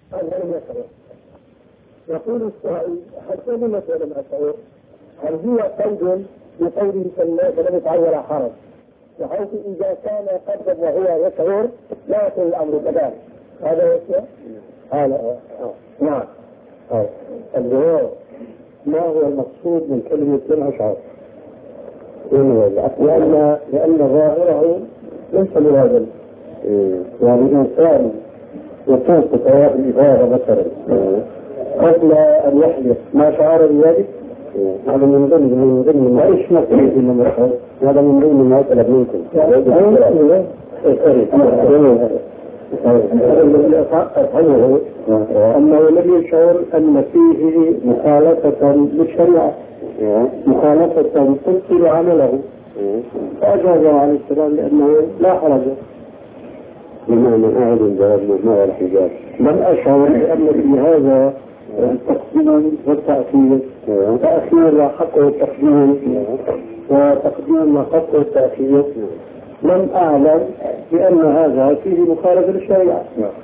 هذا لم يشعر. يقول السائل: هل كلمة ولم أشعر هل هي قيد بقوله فلم يتعين حرج، بحيث إذا كان قدر وهو يشعر لا يكون الأمر كذلك؟ هذا يسمع؟ هذا نعم. الجواب: ما هو المقصود من كلمة لم أشعر؟ لأن ظاهره ليس بهذا. يعني الإنسان يطوف بطواف الإفاضة مثلا قبل أن يحدث ما شعر بذلك، هذا من ضمن ما إيش نقصد من الحج، هذا من ضمن ما طلب منكم. أنه لم يشعر أن فيه مخالفة للشريعة، مخالفة تبطل عمله، فأجاب عليه السلام لأنه لا حرج. بمعنى أعد الجواب ما الحجاب. لم أشعر بأن في هذا التقديم والتأخير، تأخير حقه التقديم وتقديم حقه التأخير، لم أعلم بأن هذا فيه مخالفة للشريعة.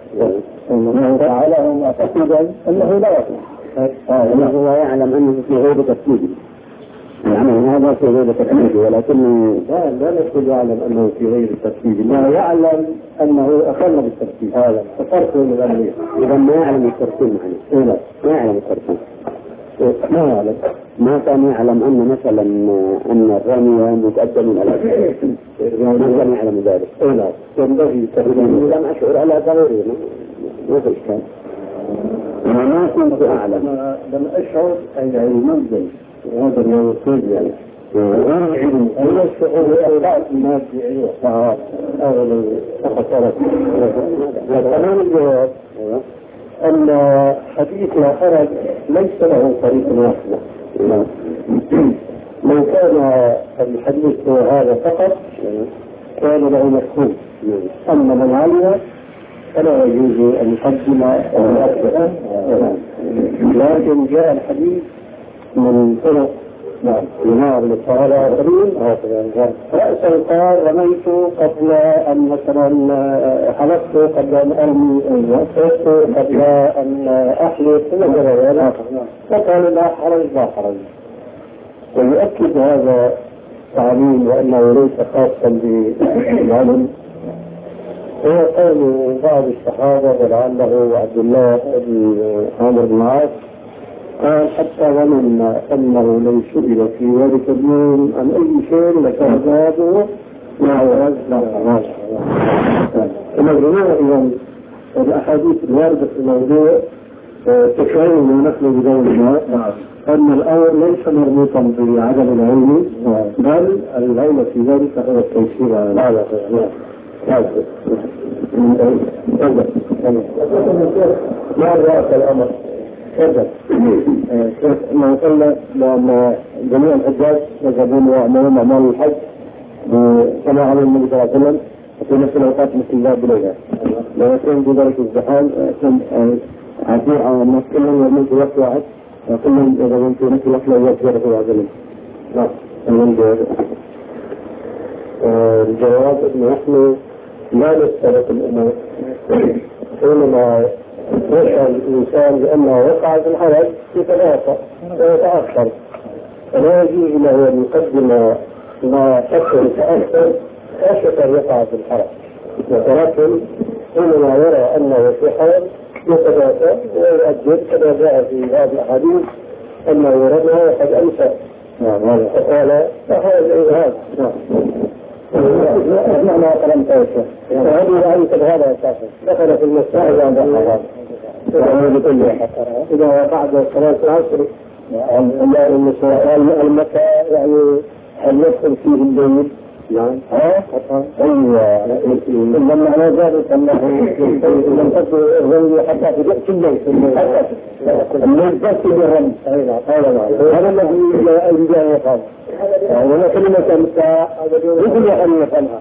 فعله معتقدا أنه لا يصلح، هو يعلم أنه في غير تفسير، يعني هذا في غير تفسير، ولكنه لا نقول يعلم أنه في غير تفسير، لا يعلم أنه أخل بالتفسير. هذا ففرق من الأمرين. إذا ما يعلم التفسير معنا، ما يعلم التفسير، ما يعلم، ما كان يعلم أن مثلا أن الرمي متقدم على ما كان يعلم ذلك. لا ينبغي تقديم. لم أشعر على ضروري، ما في إشكال. ما كنت أعلم، لم أشعر أي علم ذلك. هذا ما يقول يعني علم أي الشعور أو بعض الناس يعيشها أغلى فقط. وكمان الجواب أن حديث لا حرج ليس له طريق واحدة. لو كان الحديث هذا فقط كان له مفهوم، أما من علم فلا يجوز أن يقدم أو يؤخر، لكن جاء الحديث من طرق ينال للصحابة رأسا قال: رميت قبل أن مثلا حلفت قبل أن أرمي، وقفت قبل أن أحلف، فقال: لا حرج لا حرج. ويؤكد هذا التعليم وأنه ليس خاصا بالعلم هو قول بعض الصحابة ولعله عبد الله بن عمرو بن العاص قال: حتى ظننا أنه لو سئل في ذلك اليوم عن أي شيء لكان جوابه ما هو هذا. الموضوع إذن الأحاديث الواردة في الموضوع تشعر ونحن بدورنا أن الأمر ليس مربوطا بعدم العلم، بل العلم في ذلك هو التيسير على هذا. ما رأس الأمر؟ ما قلنا بأن جميع الحجاج يذهبون ويعملون أعمال الحج كما عمل النبي صلى الله عليه وسلم في نفس الأوقات مثل الله بليلة، لا يكون بذلك الزحام، يكون عديد على الناس كلهم يؤمنون في وقت واحد، وكلهم يذهبون في نفس الوقت لا يجب في هذا الجواب أنه نحن لا نستلق الأمور حينما يشعر الإنسان بأنه وقع في الحرج يتنافى ويتأخر، فلا يجوز له أن يقدم ما فكر يتأخر خشية أن يقع في الحرج، ولكن حينما يرى أنه في حرج يتنافى ويؤجل كما جاء في هذه الأحاديث أنه رمى وقد أنسى. فقال: فهذا إرهاب. معنى كلام تايسر وهذه الآية هذا أساسا دخل في المسائل عند الحرام. إذا بعد صلاة العصر المكة يعني هل يدخل فيه الليل؟ نعم. أيوة. لما على ذلك أنه لم تكن الرمي حتى في وقت الليل الليل بس بالرمي. هذا الذي لا يقام ولا كلمة أمساء يجب أن يفعلها.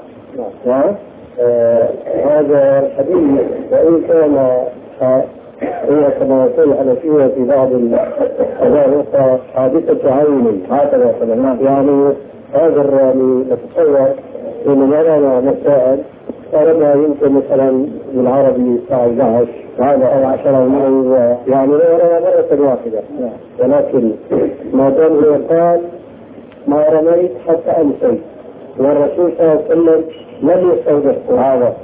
هذا الحديث وإن كان هي كما يقول الحنفية في بعض الحدائق حادثة عين هكذا يعني هذا الرامي نتصور إنه رمى مساء طالما يمكن مثلا بالعربي الساعة 11 هذا أو 10 يعني مرة واحدة، ولكن ما دام هو قال ما رميت حتى أمسيت، والرسول صلى الله عليه وسلم لم يستوجب هذا.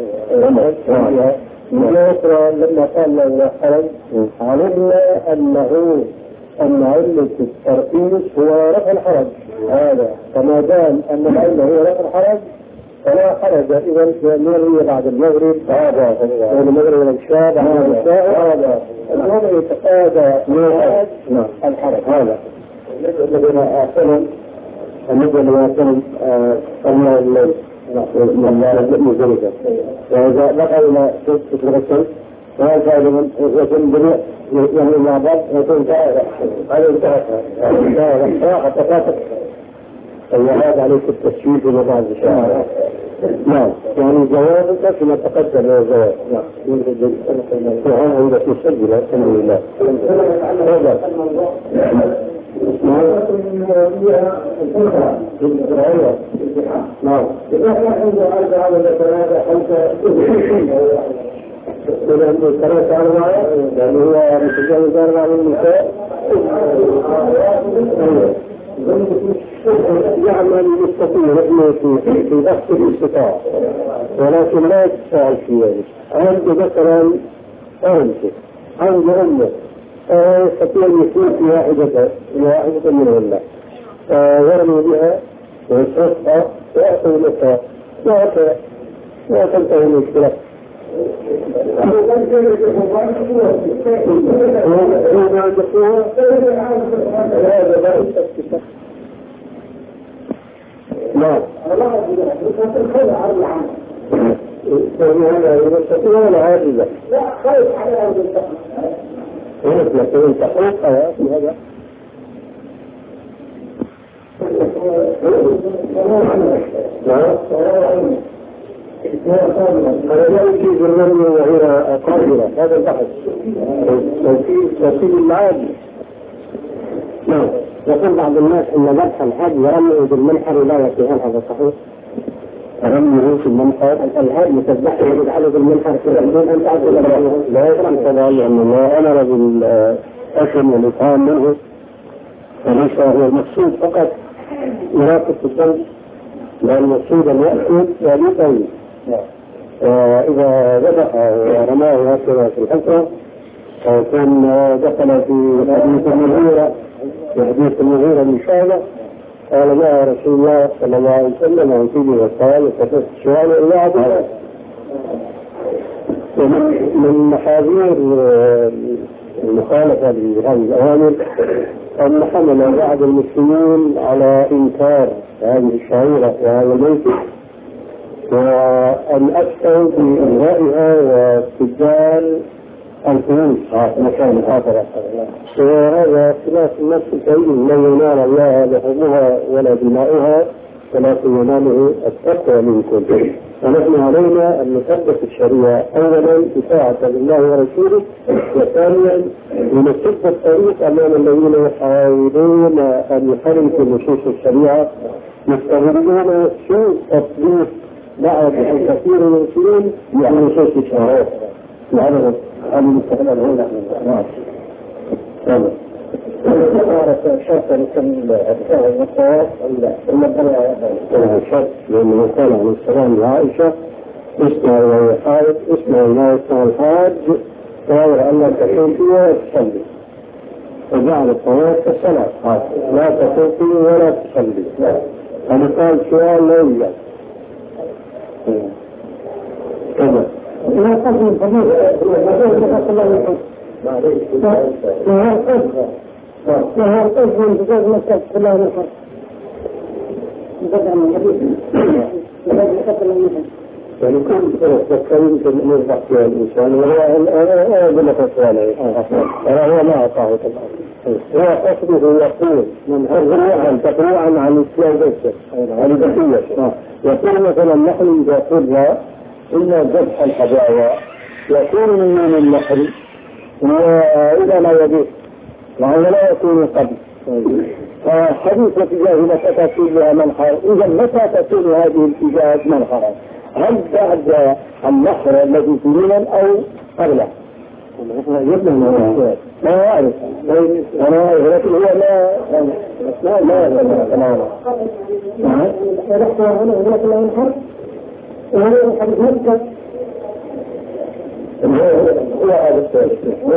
من أخرى لما قال له حرج علمنا أن علة الترخيص هو رفع الحرج هذا، فما دام أن العلة هو رفع الحرج فلا حرج إذا نروي بعد المغرب هذا المغرب والعشاء بعد العشاء هذا الوضع يتفادى الحرج هذا. الذين أحسنوا النبي مثلا صلى الليل مزدلفة وإذا بقى إلى تتغسل وهذا لمن يكون بنيء يعني مع بعض يكون كائرة هذا انتهى حتى فاتت وهذا عليك التسويق إلى بعض الشهر. نعم يعني جوابك كما تقدم هو جواب. نعم وهذا عندك مسجلة الحمد لله. نعم ثلاثة أربعة يعني هو متجاوز 4 النساء يعمل يستطيع في ضغط الاستطاعة ولكن لا يتساءل في ذلك. عنده مثلا عنده أمه يستطيع أن يكون في واحدة منهن يرمي بها ويصرفها ويأخذ لها لا تنتهي المشكلة. نعم هذا يستطيع ولا عاجزة؟ لا خايف على أرض التقوى لكن تحقق في هذا لا يجوز الرمي وهي قادرة هذا البحث توكيد المعادي. نعم يقول بعض الناس ان ذبح الحج ورميه بالمنحر لا يكفي، هل هذا صحيح؟ رميه في المنحر الحج تذبحه ويجعله بالمنحر في الحدود ان تعدل لا يكفي طبعا لان الله امر بالاكل والاطعام منه وليس هو المقصود فقط يراقب الدم، لان المقصود ان ياكل ويطعم. إذا ذبح ورماه هكذا في الحفرة وكان دخل في حديث المغيرة من شعبة قال ما رسول الله صلى الله عليه وسلم وانتبه وقال وفتت السؤال إلا عبدا. من محاذير المخالفة لهذه الأوامر أن حمل بعض المسلمين على إنكار هذه الشعيرة وهذا المنكر وأن أفتوا بإلغائها واستبدال الفلوس مكان آخر، وهذا خلاف النفس الكريم لا ينال الله لحمها ولا دماؤها ولكن يناله التقوى منكم. ونحن علينا أن نثبت الشريعة أولا بطاعة لله ورسوله، وثانيا لنسد الطريق أمام الذين يحاولون أن يحرموا نصوص الشريعة يستغلون سوء تطبيق بعض الكثير من المسلمين يعني نصوص الشريعة. هذا المستقبل هنا صارت شرطا لكم أدفاع المطوات الشرط لأنه قال عليه السلام لعائشة اسمع وهي حائض اسمع ما يسمع الحاج وهو أن لا تكون فيه ولا تصلي، وجعل الطواف كالصلاة لا تكون فيه ولا تصلي. أنا قال سؤال لا يوجد كذا لا تقول فضيلة وهذا القصد من بجاز مكة كلها من الحرب بدأ من الحديث يعني كل تذكرين من الضحك الإنسان وهو بلغة سؤاله وهو ما أعطاه طبعا هو قصده يقول من هذا تقريعا عن الإسلام بس عن البقية يقول مثلا نحن إذا قلنا إلا ذبح الحجاوة يكون من النحل وإذا لا يبيع ولا يكون قبل حديث اتجاه متى تكون لها منحر. إذا متى تكون هذه الاتجاهات منحرا؟ هل بعد النحر الذي في منى أو قبله؟ ما أعرف أنا لكن هو لا تماما. هو هذا السؤال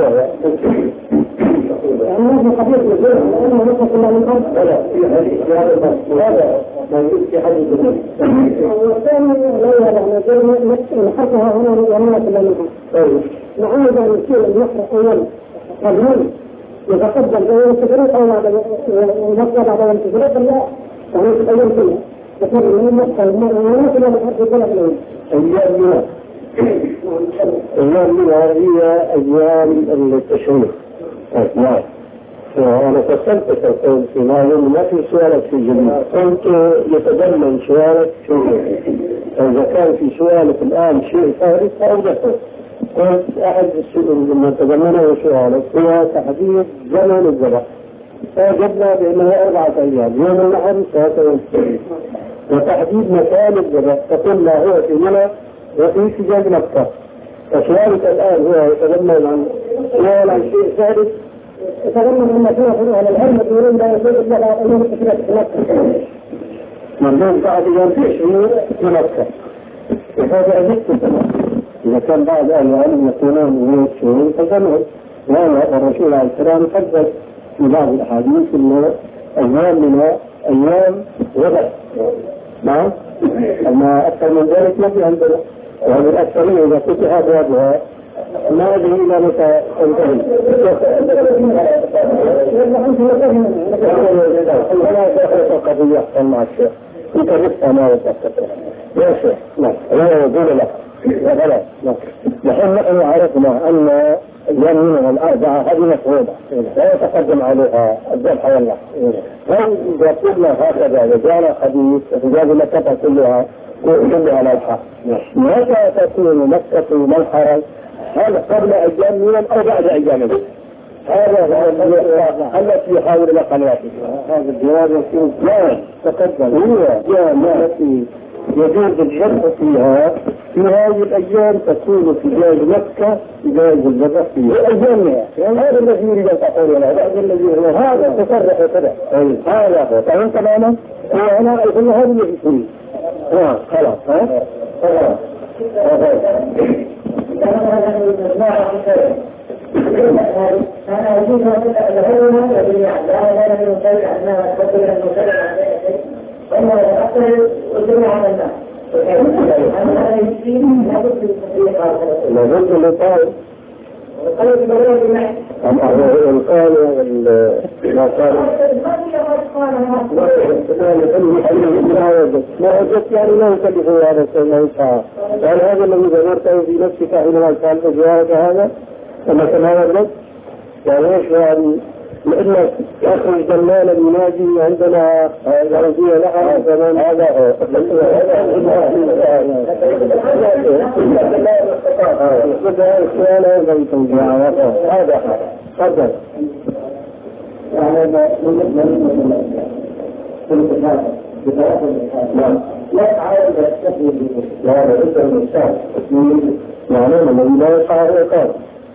الناس خبير بالجرم لأنه نصف الله من قبل لا في هذا ما يجب في حديث والثاني لا يضع الجرم نحركها هنا ونصف الله من قبل نعود أن يصير النحر أولا قبل يتقدم أو ينتظر أو بعد ونصف بعد ينتظر لا يعني تتغير فيها تقول من النحر ونصف الله من قبل أيام منها هي أيام التشريق. نعم. أنا فصلت القول في ما في سؤالك في الجميع. كنت يتضمن سؤالك شيء. إذا كان في سؤالك الآن شيء ثالث فأوضحه. قلت أحد لما تضمنه سؤالك هو تحديد زمن الذبح. فوجدنا بأنه 4 أيام يوم النحر 3 يوم وتحديد مكان الذبح فقلنا هو في منى وفي سجاد مكة. فسؤالك الآن هو يتضمن عن سؤال عن شيء ثالث يتضمن أن فيه على العلم يقولون لا يجوز إلا بعد أيام التشريق في مكة. من بعد يوم التشريق في مكة. وهذا أجدت إذا كان بعض أهل العلم يقولون يوم التشريق فجمعوا وهذا الرسول عليه السلام حدث في بعض الأحاديث أنه أيام منها أيام وضع. نعم. أما أكثر من ذلك ما في عندنا. وهذه الأكثرية إذا فتح أبوابها ما أدري إلى متى تنتهي. ولا تأخذ القضية أحسن مع الشيخ. أنت رفع ما يتأخذ. يا شيخ. لا يقول لك. نحن عرفنا أن اليمين والأربعة هذه مفروضة لا يتقدم عليها الذبح والله. فإذا قلنا هكذا وجاءنا حديث وجاء مكة كلها الحق. متى تكون مكة منحرا؟ هل قبل أيام منى أو بعد أيام منى؟ هذا هو التي يحاول القنواتي. هذا الجواب يكون لا تقدم هو التي يجوز الجمع فيها في هذه الأيام تكون في جاز مكة في جاز الذبح فيها أيامها. يعني هذا الذي يريد أن تقول هذا الذي هو هذا تصرح كذا. هذا هو فهمت تماما؟ وأنا أقول هذا الذي يكون خلاص خلاص. أنا أجيب لهما وجميعا لا من شيء أنها تقول أن نسلم عن شيء وأنه يتأثر وجميع عن الناس. أنا يمكن لابد من لابد من طائر قالوا بمرور بالنحن القال ما قال ما وجدت يعني لا يكلف هذا الشيء ما يسعى. قال هذا الذي ذكرته في نفسك حينما قال جوابك هذا كما كان وجدت يعني ايش يعني لأنك يخرج دلال المناجي عندنا غربية لها زمان هذا هذا قدر يعني لا تعود التسليم لا بد من الإنسان يعني الذي لا يقع عقاب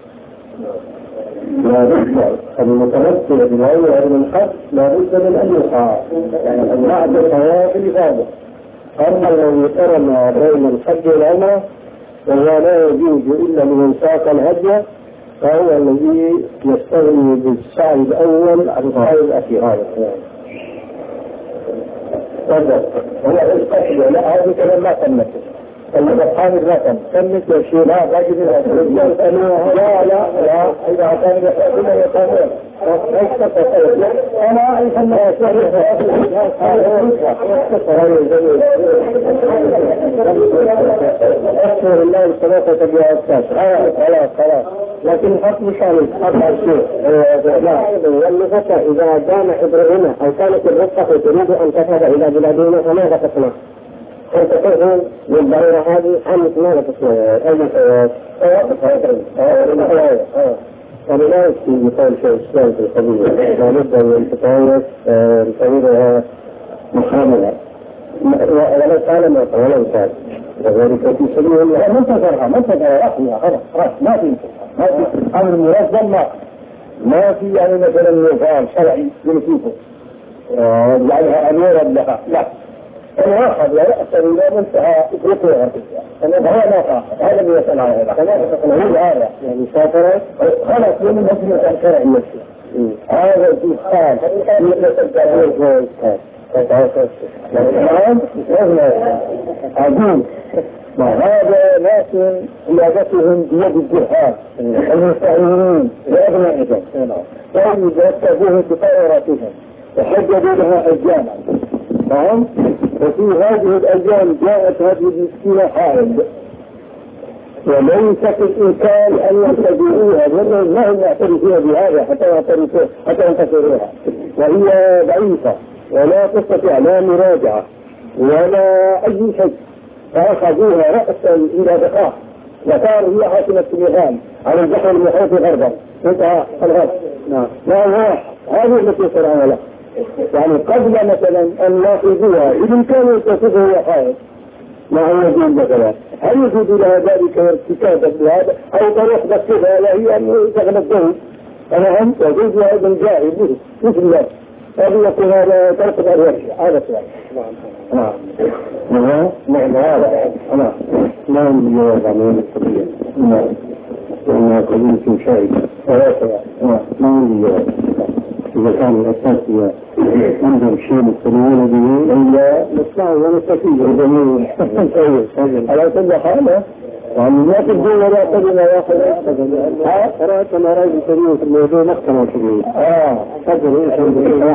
لا بد المتمثل بالعلم من الحق لا بد من أن يقع يعني بعد الحياة في الإفادة. أما الذي قرن بين الحج والعمرة وهو لا يجوز إلا لمن ساق الهدي فهو الذي يستغني بالسعي الأول عن السعي الأخير. هذا هو القشية لا هذا كلام ما تمت الحامد ما تمت وشيء لا باجد لا إذا أعطاني بحثنا يقومون أنا أعرف أن أشهر الله الثلاثة بأساس خلاص لكن الحكم شامل أربع شيء والنفسة إذا كان حضرهما أو كانت الرفقة تريد أن تذهب إلى بلادهما فماذا تصنع؟ كنت تقول للضرورة هذه عمت ماذا تصنع؟ أي فلا يكفي مثال شيء إسلام في القضية لا بد من تطور القضية محاملة ولو قال ما ولو قال وذلك في سبيل الله ما انتظرها خلاص ما في امر منظم ما في يعني مثلا نظام شرعي يمسكه يجعلها اميرا لها لا الواحد لا يأثر إلى منتهى إطلاقها أنا هو ما فعل هذا اللي يسأل على هذا كما تقول هذا يعني سافرت خلص من مجموعة الشرع المسلم هذا في حال عظيم وهذا ناس قيادتهم بيد الجهال المستعينين لأبنائهم فهم يتبعوهم بطائراتهم وحجبوا لها حجاما فهم وفي هذه الأيام جاءت هذه المسكينة حائل وليس في الإمكان أن يعتبروها لأنهم ما هم يعترفون بهذا حتى ينتصروها وهي ضعيفة ولا تستطيع لا مراجعة ولا أي شيء فأخذوها رأسا إلى دقاء وصاروا هي حاكمة النظام على البحر المحيط غربا انتهى الغرب لا هذه التي صنعوا له يعني قبل مثلا أن ناخذوها إذا كانوا يتصفوا هو خائف ما هو يجوز مثلا هل يجوز لها ذلك ارتكابا بهذا أو طريق بسيطة هي أن تغلب به أنا هم يجوز لها أيضا جاهل به مثل الله هذا يكون هذا طرق الأرواح هذا سؤال نعم هذا لا يجوز عن القضية لأنها قضية شائعة ما يجوز إذا كان الأساس هي عندهم شيء مستمعون به إلا نسمعه ونستفيد الجميع على كل حال يعني ما تبدو ولا تبنى ياخذ قرأت أنا رأيي كبير في الموضوع مقتنع كبير فجر إيش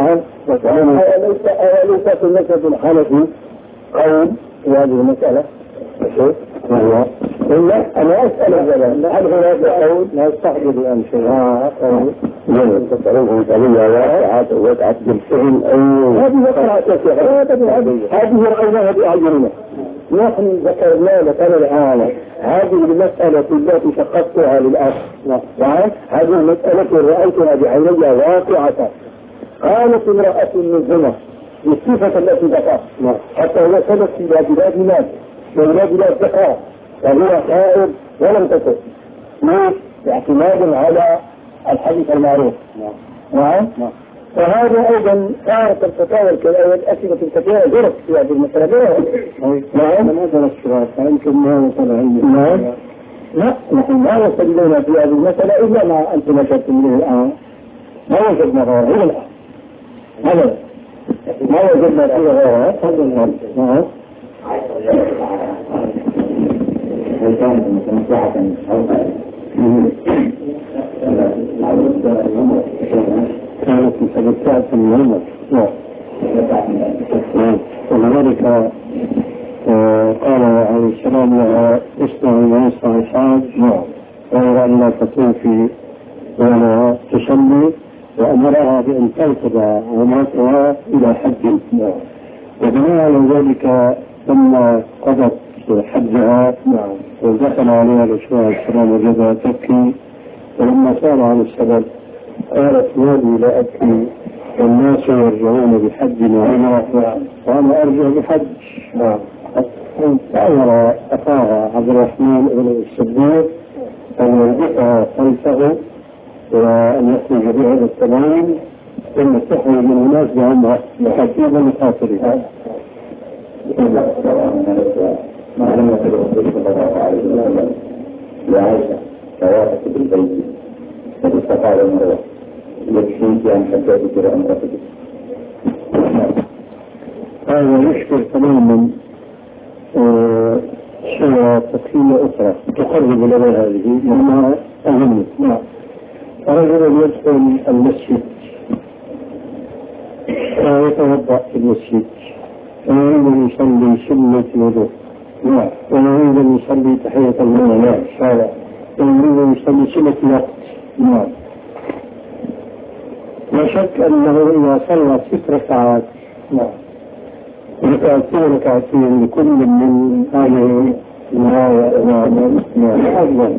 أوليس في المسجد الحنفي قول في هذه المسألة وهو إلا أنا أسأل الزمان هل هناك قول لا يستحضر الآن شيء من تطرقهم قضية واسعة وقعت بالفعل هذه وقعت هذه رأيناها بأعيننا نحن ذكرنا لك الآن هذه المسألة التي شققتها للأخ هذه المسألة رأيتها بعيني واقعة قالت امرأة من زنا بالصفة التي ذكرت حتى وصلت إلى بلاد ناس وإلى بلاد ذكر وهو خائف ولم تكن ليش؟ باعتماد على الحديث المعروف فهذا أيضا كانت الفتاوى الأسئلة الكثيرة جرت في هذه المسألة من هذا الشباب فيمكن ما وصل عليه لا نحن ما وصلنا في هذه المسألة إلا ما أنتم نشرتم به الآن ما وجدنا غيرها إلى الآن هذا ما وجدنا فيه غيرها هذا الآن كانت متبتعة من العمر ولذلك قال عليه السلام لها اسمع ما يسمع الحاج غير أن لا تطوفي ولا تصلي وأمرها بأن تنقض عمرتها إلى حج وبناء على ذلك لما قضت حجها ودخل عليها الأسبوع السلام وجدها تبكي ولما سأل عن السبب قالت مالي لا أبكي والناس يرجعون بحج وعمرة وأنا أرجع بحج فأمر أخاها عبد الرحمن بن الصديق أن يربطها خلفه وأن يخرج بهذا السلام ثم تحوي من الناس بعمرة وحجيبا لخاطرها معلومة الرسول صلى الله عليه وسلم لعائشة توافت بالبيت فاستطاع المروة يكفيك أن حتى ذكر أمرتك هذا يشكل تماما صورة تقسيمة أخرى تقرب إلى هذه وما أهم رجل يدخل المسجد ويتوضأ في المسجد ويريد أن يصلي سنة الوضوء ويريد أن يصلي تحية المسجد ويريد أن يصلي سنة الوقت لا شك أنه إذا صلى 6 ركعات ركعتين لكل من هذه أفضل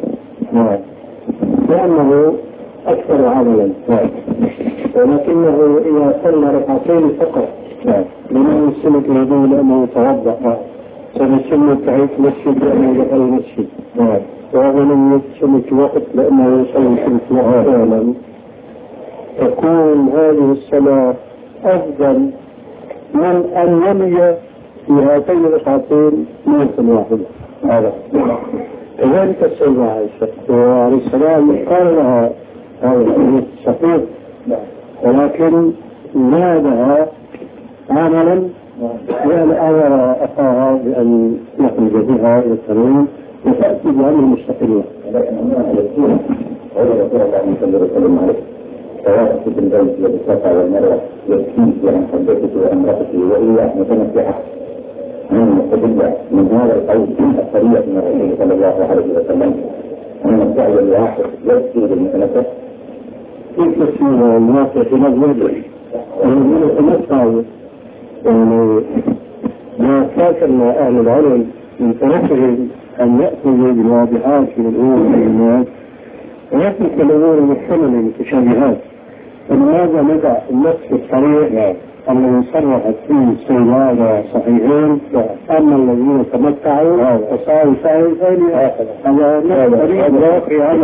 لأنه أكثر عملا ولكنه إذا صلى ركعتين فقط من السنة الوضوء لأنه يتوضأ، فالسنة تعيش مسجد لأنه دخل المسجد، وهذا لم يسمك وقت لأنه يصلي في الوقت، تكون هذه الصلاة أفضل من أن يلي في هاتين الركعتين مرة واحدة. هذا كذلك السيدة عائشة عليه السلام قال لها هذا الحديث صحيح، ولكن نادها عملا لأن أمر أخاها بأن يخرج بها إلى التمرين وتأتي بأمر مستقلة. ولكن رسول الله صلى الله عليه وسلم فواقف في البيت والصفا والمروة يبكي عن حدته وامرأته وإياه متمتعة مستدلة من هذا القول الصريح من الرسول صلى الله عليه وسلم أن الداعي الواحد يبكي بالمتنفس كيف تسير الواقع في مجلس المتمتع؟ يعني ما فاكرنا أهل العلم من طرفهم أن يأخذوا بالواضحات في الأمور والكلمات ويأتي الأمور المحتملة المتشابهات، فلماذا ندع النص الصريح الذي صرحت فيه السيدة صحيحين أما الذين تمتعوا فصاروا ثاني هذا واقع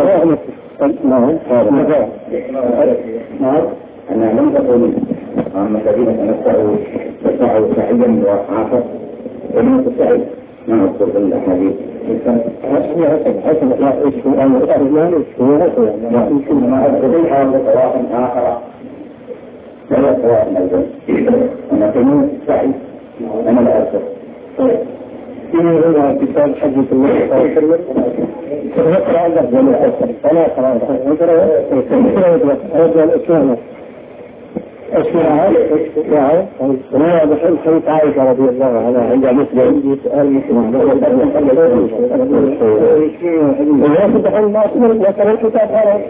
نعم أنا لم تقل عن الذين تمتعوا سعيدا وعافى ولم تسعد ما أذكر الأحاديث حسب يمكن ما أذكرها بطواف آخر ولا طواف أيضا أنا كنت سعيد أنا لا أذكر في هنا كتاب حجة الله صلى الله عليه وسلم فنقرأ الأفضل فلا قرأ أسمعها وهذا بحيث حديث عائشة رضي الله عنها عند مسلم يسأل مسلم ويأخذ بحيث ما أسمر وكان الكتاب هذا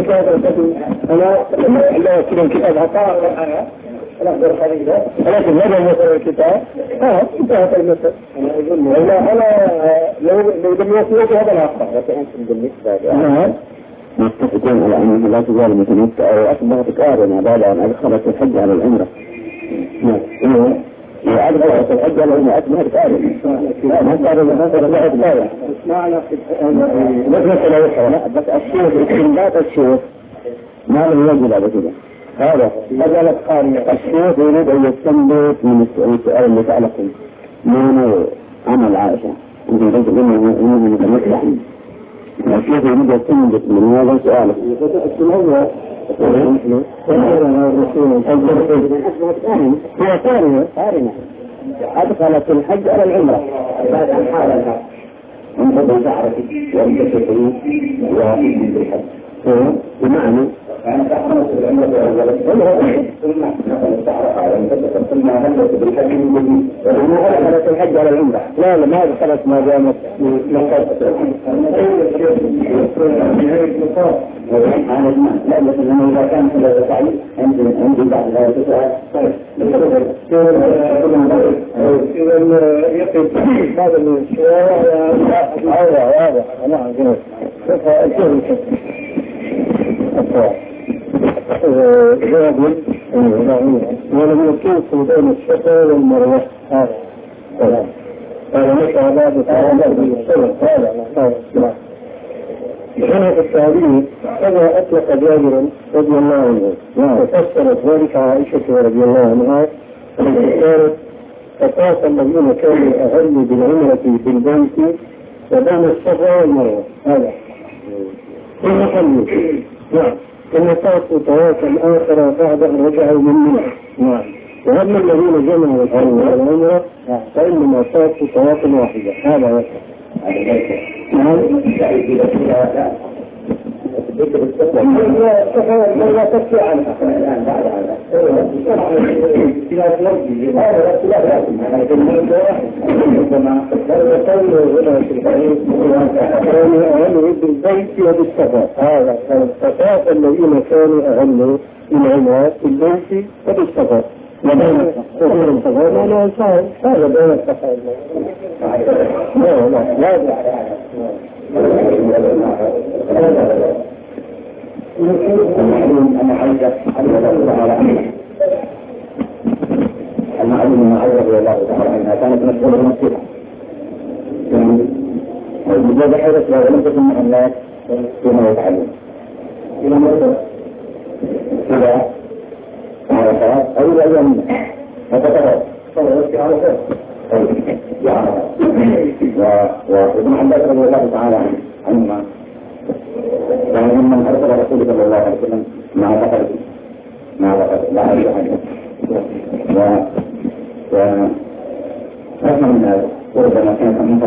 أنا لا أكلم كتاب عطاء ولكن هذا مثل الكتاب انتهت المثل. أنا لو لم يكن هذا العقل بالنسبة متفقون على أنه لا تزال متمتع أو أصبح تكارنا بعد أن أدخلت الحج على العمرة. وأدخلت الحج على العمرة أصبح تكارنا. ما صار هذا الحج معنى لا بس الشيخ استنباط الشيخ ما لم يجد على كده. هذا أجلت قارنة الشيخ يريد أن يستنبط من السؤال اللي تعلقه من عمل عائشة. أنت قلت إنه متمتع. الشيخ يريد يستنبط من هذا سؤاله. هي قارنة أدخلت الحج على العمرة بعد أن حالها انتظر تعرفك وانتظر حدود وإذن بالحج بمعنى أن تحرص العمرة ثم تعرف على انتظر ثم هلت بالحج من جديد وأنا أدخلت الحج على العمرة لا ما دخلت ما دامت مقاصد لا لكن إذا كان هذا سعيد عندي بعد ذلك سؤال إذا يقف هذا الشيء واضح أنا أقول جواب ولم يكن بين الصفا والمروة هذا نشأ بعد هذا التعبير كما أطلق جابر رضي الله عنه وفسرت ذلك عائشة رضي الله عنها كانت فطاف الذين كانوا أهلوا بالعمرة في البيت وبين الصفا والمروة هذا ثم حلوا ثم طافوا طوافا آخر بعد أن رجعوا من منى وأما الذين جمعوا الحج والعمرة فإنما طافوا طوافا واحدة هذا لا تكفي عنها بالبيت وبالسفر هذا فطاف الذين كانوا أهلوا بالعمرة في البيت وبالسفر وبين السفر لا يساعد هذا بين السفر المعلم المعلم رضي الله تعالى عنها كانت مسؤولة بنفسها. وجد حدث لا ولم تكن مع الناس فيما يتعلم. إلى مرة إذا عرفات أو إلى أيام فتترى فوضت على خير وابن عباس رضي الله تعالى عنهما يعني ممن أرسل رسول صلى الله عليه وسلم مع بقرة لا أعرف عنه ورحمة من هذا وربما كانت منطقة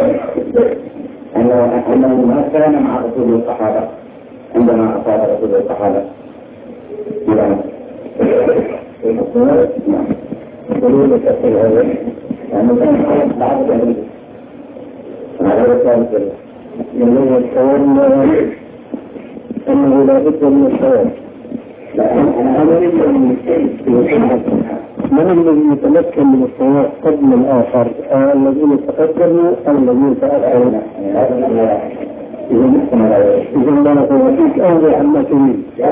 أنه ما كان مع رسول الصحابة عندما أصاب رسول الصحابة إلى دليل التأثير هذا يعني كان بعض الأدلة على رسالة من الحوام أنه لا بد من الحوام. أنا من الذي يتمكن من الصواب قبل الآخر الذين تقدموا أو الذين تأخروا؟ إذا ما توفيك أوضح عما تريد. يا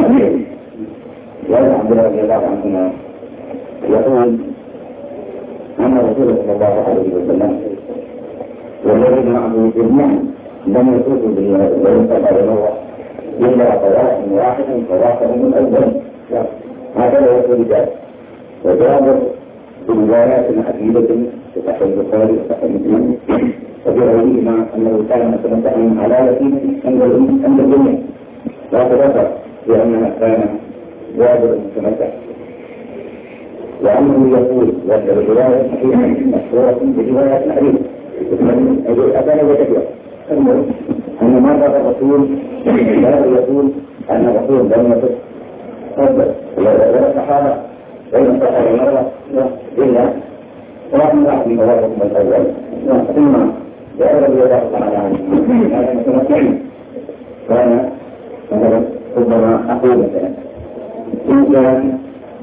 عبد الله رضي الله عنهما يقول أن رسول صلى الله عليه وسلم والذين معه جميعا لم يكونوا بالله إلا طواف واحد طوافهم الأول. هذا يقول ذلك. وجابر بروايات عديدة في صحيح البخاري وصحيح مسلم وبغيرهما أنه كان متمتعا حلالة عند الجميع لا تذكر بأنها كان جابر متمتع وأنه يقول والرواية صحيحة مشهورة بروايات عديدة أبانا وكثيرا أن مرة الرسول يقول أن الرسول لم يصف قبل ولا الصحابة بين الصحابة مرة إلا رغم واحد من مواقفهم الأول ثم جاء رضي الله تعالى عنه هذا متمكن كان مثلا ربما أقول مثلا إن كان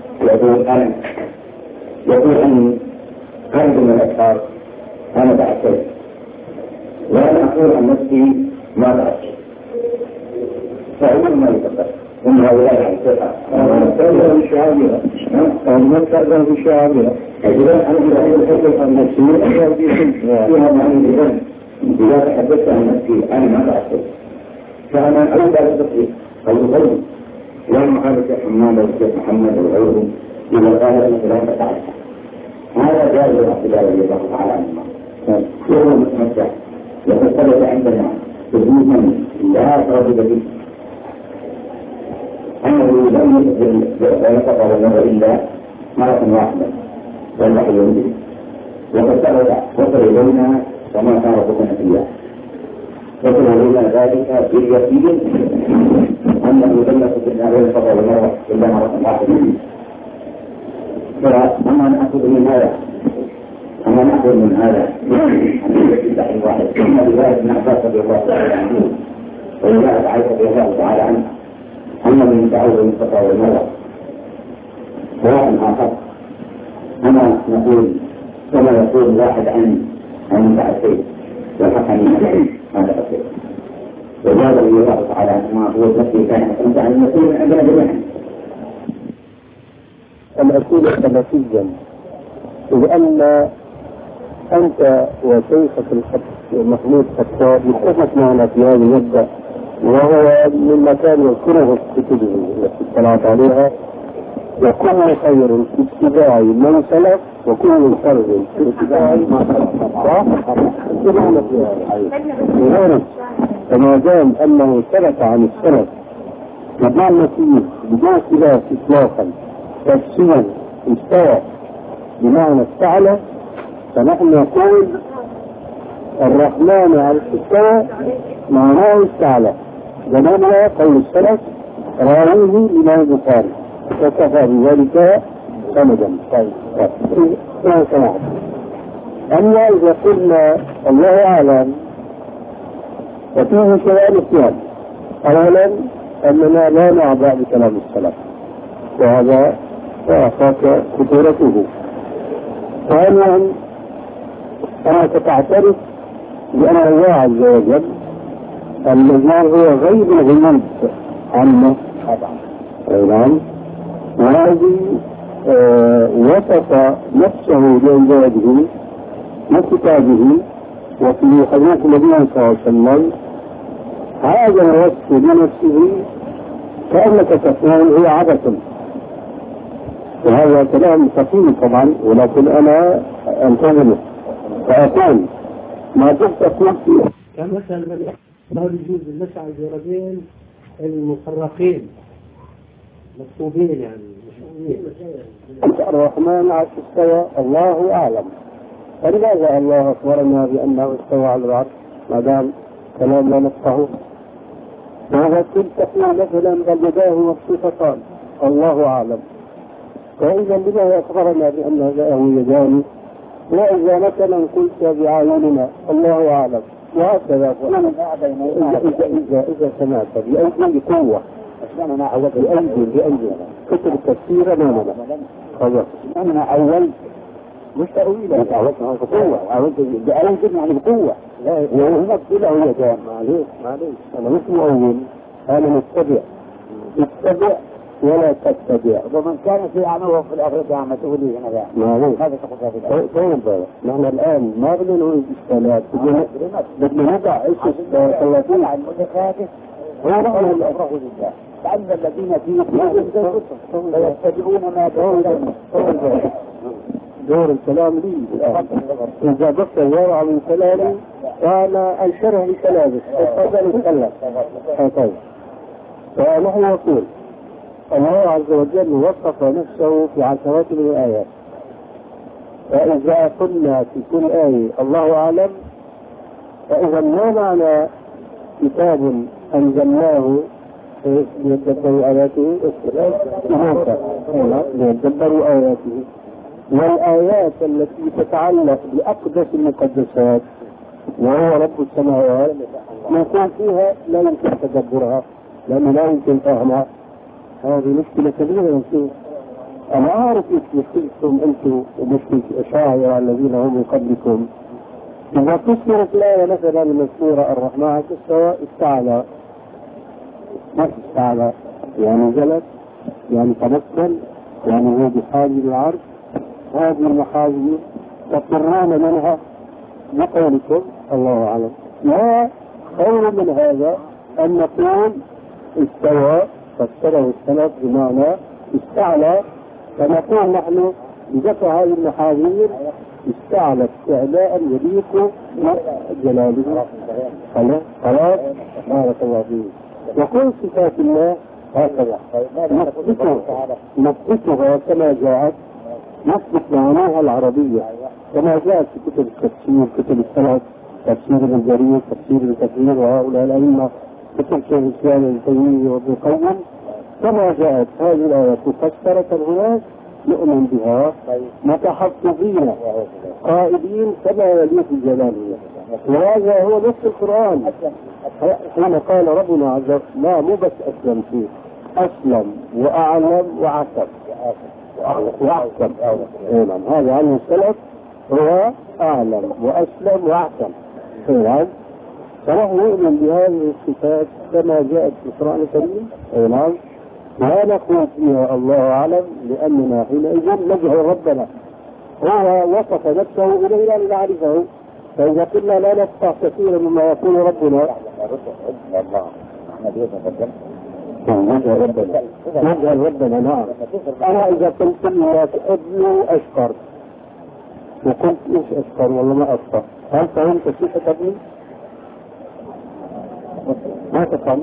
يقول أني عبد من الأشخاص أنا بعثت وأنا أقول عن نفسي ما بعثت فأقول ما يتقل هم هؤلاء الثقة تأذن بشعابها من تأذن بشعابها إذا أنا إذا أتحدث عن نفسي فيها معنى الإذن إذا تحدثت عن نفسي أنا ما بعثت فأنا أريد أن أتصل أو أغير لا محادثة حمام والشيخ محمد وغيرهم إذا قال أن فلان فتعرف هذا جاء إلى عبد الله رضي الله تعالى عنه وهو متمتع وقد ثبت عندنا ثبوتا لا تردد به أنه لم يقطع النظر إلا مرة واحدة والوحي ينزل وقد ثبت وصل إلينا وما كان ربنا فيها وصل إلينا ذلك باليقين أنه لم يقطع النظر والمرة إلا مرة واحدة أما نأخذ من هذا أن واحد ثم رواية ابن عباس رضي الله تعالى عنه ورواية عائشة رضي الله تعالى عنه أن من تعود المصطفى والمرأة سواء آخر أنا نقول كما يقول واحد عن متعسين والحكم هذا قصير وجاب رضي الله تعالى عنه هو الذي كان أنت عن المسؤول عندنا جميعا أن أكون سلفيا إذ أن أنت وشيخك محمود خطاب اتفق معنا في هذه المدة وهو مما كان يذكره في كتبه التي اطلعت عليها وكل خير في اتباع من سلف وكل شر في اتباع ما سلف فما دام أنه ثبت عن السلف معنى فيه بدون خلاف إطلاقا تفسير استوى بمعنى استعلى فنحن نقول الرحمن على الاستواء معناه استعلى زماننا قول السلف راويه الإمام البخاري وكفى بذلك سندا. طيب أما إذا قلنا الله أعلم ففيه سؤال اثنان. أولا أننا لا نعبأ بكلام السلف وهذا وأخاك خطورته. ثانيا أنك تعترف بأن الله عز وجل الذي هو غيب الغيوب عنه طبعا. وهذه وصف نفسه بعباده وكتابه وفي حديث النبي صلى الله عليه وسلم هذا الوصف لنفسه كأنك تقول هي عبث. وهذا كلام ثقيل طبعا، ولكن أنا أنتظمه فأقول ما كنت أقول فيه كمثل ما يجوز النسعى الجربين المفرقين مكتوبين يعني مش الرحمن عرش استوى الله أعلم. فلماذا الله أخبرنا بأنه استوى على العرش ما دام كلام لا نفقه؟ وهذا كنت تقول مثلا بل يداه مبسوطتان الله أعلم. فإذا لماذا أخبرنا بأن له يدان؟ وإذا مثلا قلت بأعيننا الله أعلم وهكذا. إذا سمعت بأيدي قوة بأيدي كتب التفسير أمامنا خلاص أنا أول مش تأويل تعودنا بقوة بأيدي يعني بقوة لا هناك له يدان. معليش أنا مش مؤول، أنا متبع ولا تتبع. ومن كان في عنوه في الآخرة عامة تقولي هنا بقى هذا تقول هذا طيب بقى. نحن الآن ما بدنا نقول إشكالات، بدنا نضع إيش 30 عن المتخاطف ونحن الأفراح لله. فأما الذين في فيتبعون ما تقولون دور الكلام لي الآن. إذا بقى يرى من كلامي فأنا أنشره بكلامي فضل يتكلم. طيب فنحن نقول الله عز وجل وصف نفسه في عشرات من الآيات، فإذا قلنا في كل آية الله أعلم فإذا ما معنى كتاب أنزلناه ليدبروا آياته ليدبروا آياته. والآيات التي تتعلق بأقدس المقدسات وهو رب السماوات نقول فيها لا يمكن تدبرها لأنه لا يمكن فهمها. هذه مشكلة كبيرة. أنا أعرف مشكلتكم أنتم ومشكلة الأشاعرة الذين هم من قبلكم. إذا تذكرت الآية مثلا المذكورة الرحمن استعلى ما استعلى يعني جلس يعني تمثل يعني هو بحاجب العرش. هذه المحاجب تقرون منها بقولكم الله أعلم. لا خير من هذا أن نقول استوى فسره السلف بمعنى استعلى، فنقول نحن بذكر هذه المحاذير استعلى استعلاء يليق جلاله. خلاص بارك الله فيك. وكل صفات الله هكذا نثبتها كما جاءت، نثبت معناها العربية كما جاءت في كتب التفسير كتب السلف تفسير ابن جرير تفسير ابن كثير وهؤلاء الأئمة كتب شيخ الإسلام ابن تيمية وابن القيم كما جاءت هذه الآيات مفسرة هناك نؤمن بها متحفظين قائدين كما يليق جلاله. وهذا هو نفس القرآن حين قال ربنا عز وجل لا مو بس أسلم فيه أسلم وأعلم وعسب وأحسن. هذا عنه السلف هو أعلم وأسلم وأحسن. فنحن نؤمن بهذه الصفات كما جاءت في القرآن الكريم. لا نقول فيها الله أعلم لأننا حينئذ نجهل ربنا. هو وصف نفسه إلينا لنعرفه. فإذا قلنا لا نفقه كثيرا مما يقول ربنا نجهل ربنا. نعم. أنا إذا قلت لك ابني أشكر وقلت إيش أشكر والله ما أشكر، هل فهمت كيف ابني؟ ما تفهم؟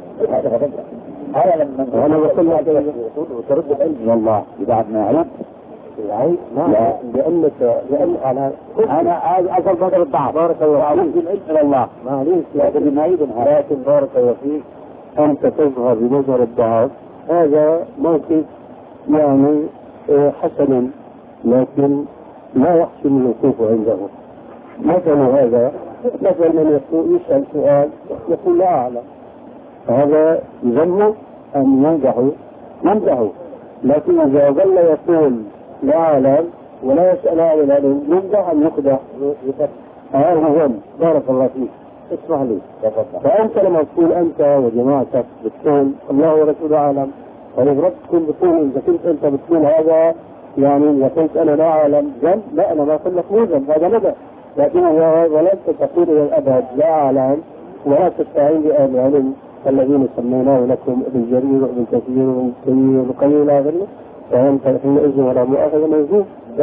أنا بقول لك وترد العلم والله بعد ما يعيد لا لأن أنا أصل بدر الضعف بارك الله أعوذ العلم إلى الله معليش لكن لكن بارك الله فيك أنت تظهر بمظهر الضعف. هذا موقف يعني حسن لكن لا يحسن الوقوف عنده. مثلا هذا مثلا من يسأل سؤال يقول لا أعلم، هذا يذم أن يمدحه. لكن إذا ظل يقول لا أعلم ولا يسأل عن العلم يمدح أن يقدح. هذا هو بارك الله فيك. اسمح لي. فأنت لما تقول أنت وجماعتك بتقول الله ورسوله أعلم طيب رب تكون بتقول إذا كنت أنت بتقول هذا يعني إذا كنت أنا لا أعلم ذنب، لا أنا ما أقول لك مو ذنب، هذا ندى، لكن ولست تقول إلى الأبد لا أعلم ولا تستعين بأهل العلم الذين سميناه لكم ابن جرير وابن كثير وابن كثير وقيل إلى آخره، فأنت حينئذ ولا مؤاخذة موجود،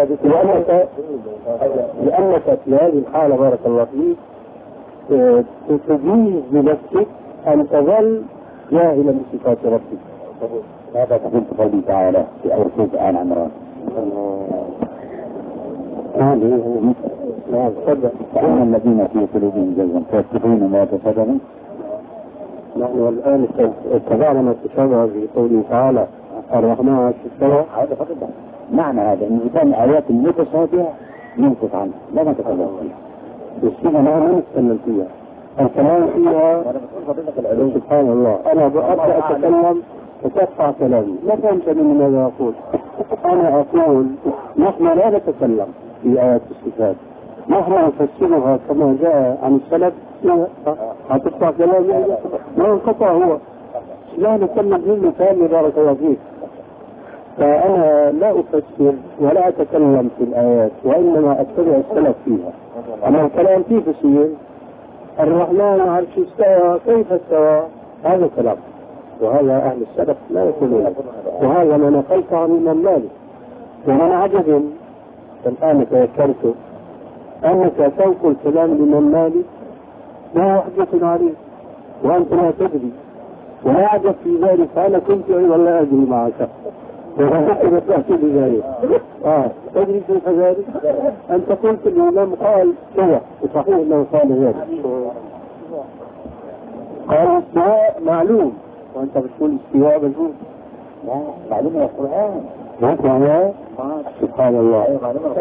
لأنك في هذه الحالة بارك الله فيك تجيز بنفسك أن تظل جاهلا بصفات ربك. هذا تقول قوله تعالى في أول سورة آل عمران. فأما الذين في قلوبهم زيغ فيتبعون ما تشابه. نحن الآن اتبعنا ما تشابه في قوله تعالى الرحمن على السماء. هذا فقط معنى هذا إن كان آيات المتشابهة ننقص عنها لا نتكلم فيها. السنة ما نتكلم فيها، الكلام فيها سبحان الله. أنا أبدأ أتكلم وتقطع كلامي، ما فهمت مني ماذا أقول. أنا أقول نحن لا نتكلم في آيات الصفات، نحن نفسرها كما جاء عن السلف. هتقطع كلامي ما انقطع هو، لا نتكلم منه ثاني بارك الله فيك. فأنا لا أفسر ولا أتكلم في الآيات وإنما أتبع السلف فيها. أما الكلام كيف يصير؟ الرحمن عرش استوى كيف استوى؟ هذا كلام، وهذا أهل السلف لا يقولون، وهذا ما نقلت عن الإمام مالك. ومن عجب الآن تذكرت أنك تنقل كلام الإمام مالك ما حجة عليه وأنت لا تدري، ولا عجب في ذلك. أنا كنت أيضا لا أدري معك وغيرت تأتي بذلك. تدري كيف ذلك؟ أنت قلت الإمام قال كذا، وصحيح أنه قال ذلك. قال استواء معلوم وأنت بتقول استواء مجهول. لا معلوم من القرآن. ما سبحان الله.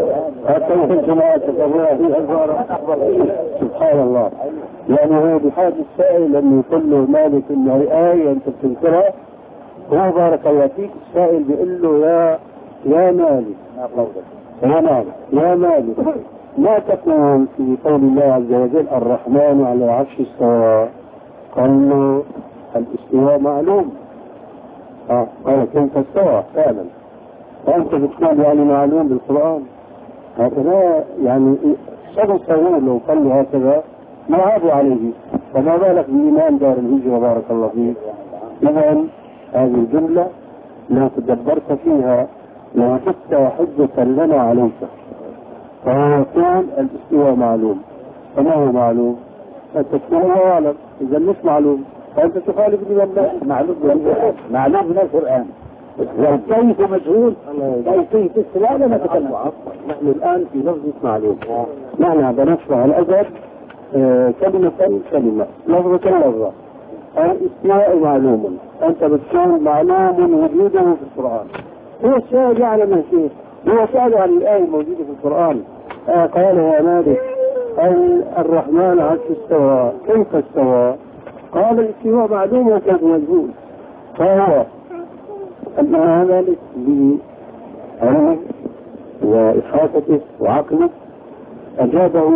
سبحان الله. يعني هو بحاجة السائل أن يقول له مالك إنه آية أنت بتنكرها، هو بارك الله فيك السائل بيقول له يا مالك يا مالك ما تقول في قول الله عز وجل الرحمن على العرش استوى؟ قال له الاستواء معلوم. قال كيف استوى فعلا؟ فأنت بتقول يعني معلوم بالقرآن. هكذا يعني شبه صغير لو قال له هكذا ما عابوا عليه، فما بالك بإمام دار الهجرة بارك الله فيك. إذن هذه الجملة لو تدبرت فيها لوجدت حجة لنا عليك. فهو يقول الاستواء معلوم، فما هو معلوم؟ أنت تقول الله أعلم، إذا مش معلوم فأنت تخالف الإمام معلوم من القرآن. والكيف مجهول. كيف استواء لا نتكلم. نحن الآن في لفظة معلوم، معنى بنشرح الأدب كلمة كلمة لفظة لفظة. الاستواء معلوم، أنت بتقول معلوم وجوده في القرآن. هو السائل يعلم الشيء، هو سأل عن الآية الموجودة في القرآن. قال يا مالك الرحمن عرش استوى كيف استوى؟ قال الاستواء معلوم وكيف مجهول. فهو أما مالك بعلمه وإحاطته وعقله أجابه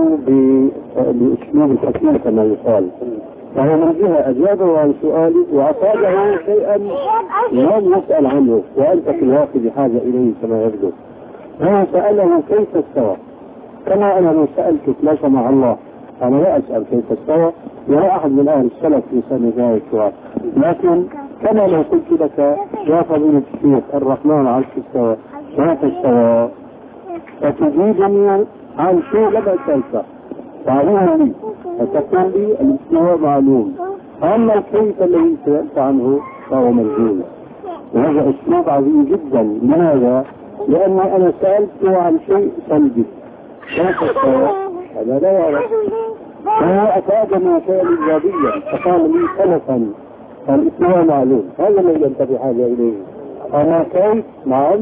بأسلوب الحكيم كما يقال. فهو من جهة أجابه عن سؤاله وأصابه شيئا لم يسأل عنه وأنت في الواقع بحاجة إليه كما يبدو. هو سأله كيف استوى، كما أنا لو سألتك لا سمح الله أنا لا أسأل كيف استوى ولا أحد من أهل السلف يسأل ذلك السؤال، لكن كما لو قلت لك يا فضيلة الشيخ الرحمن عرش استوى كيف استوى فتجيبني عن شيء لم أسألك تعلمه لي فتقول لي الاستواء معلوم، أما الكيف الذي سألت عنه فهو مجهول. وهذا أسلوب عظيم جدا. لماذا؟ لأني أنا سألته عن شيء سلبي كيف استوى هذا لا يعرف، فهو أفادني شيئا إيجابيا فقال لي سلفا الاستواء معلوم، هذا الذي أنت بحاجة إليه. أما كيف نعم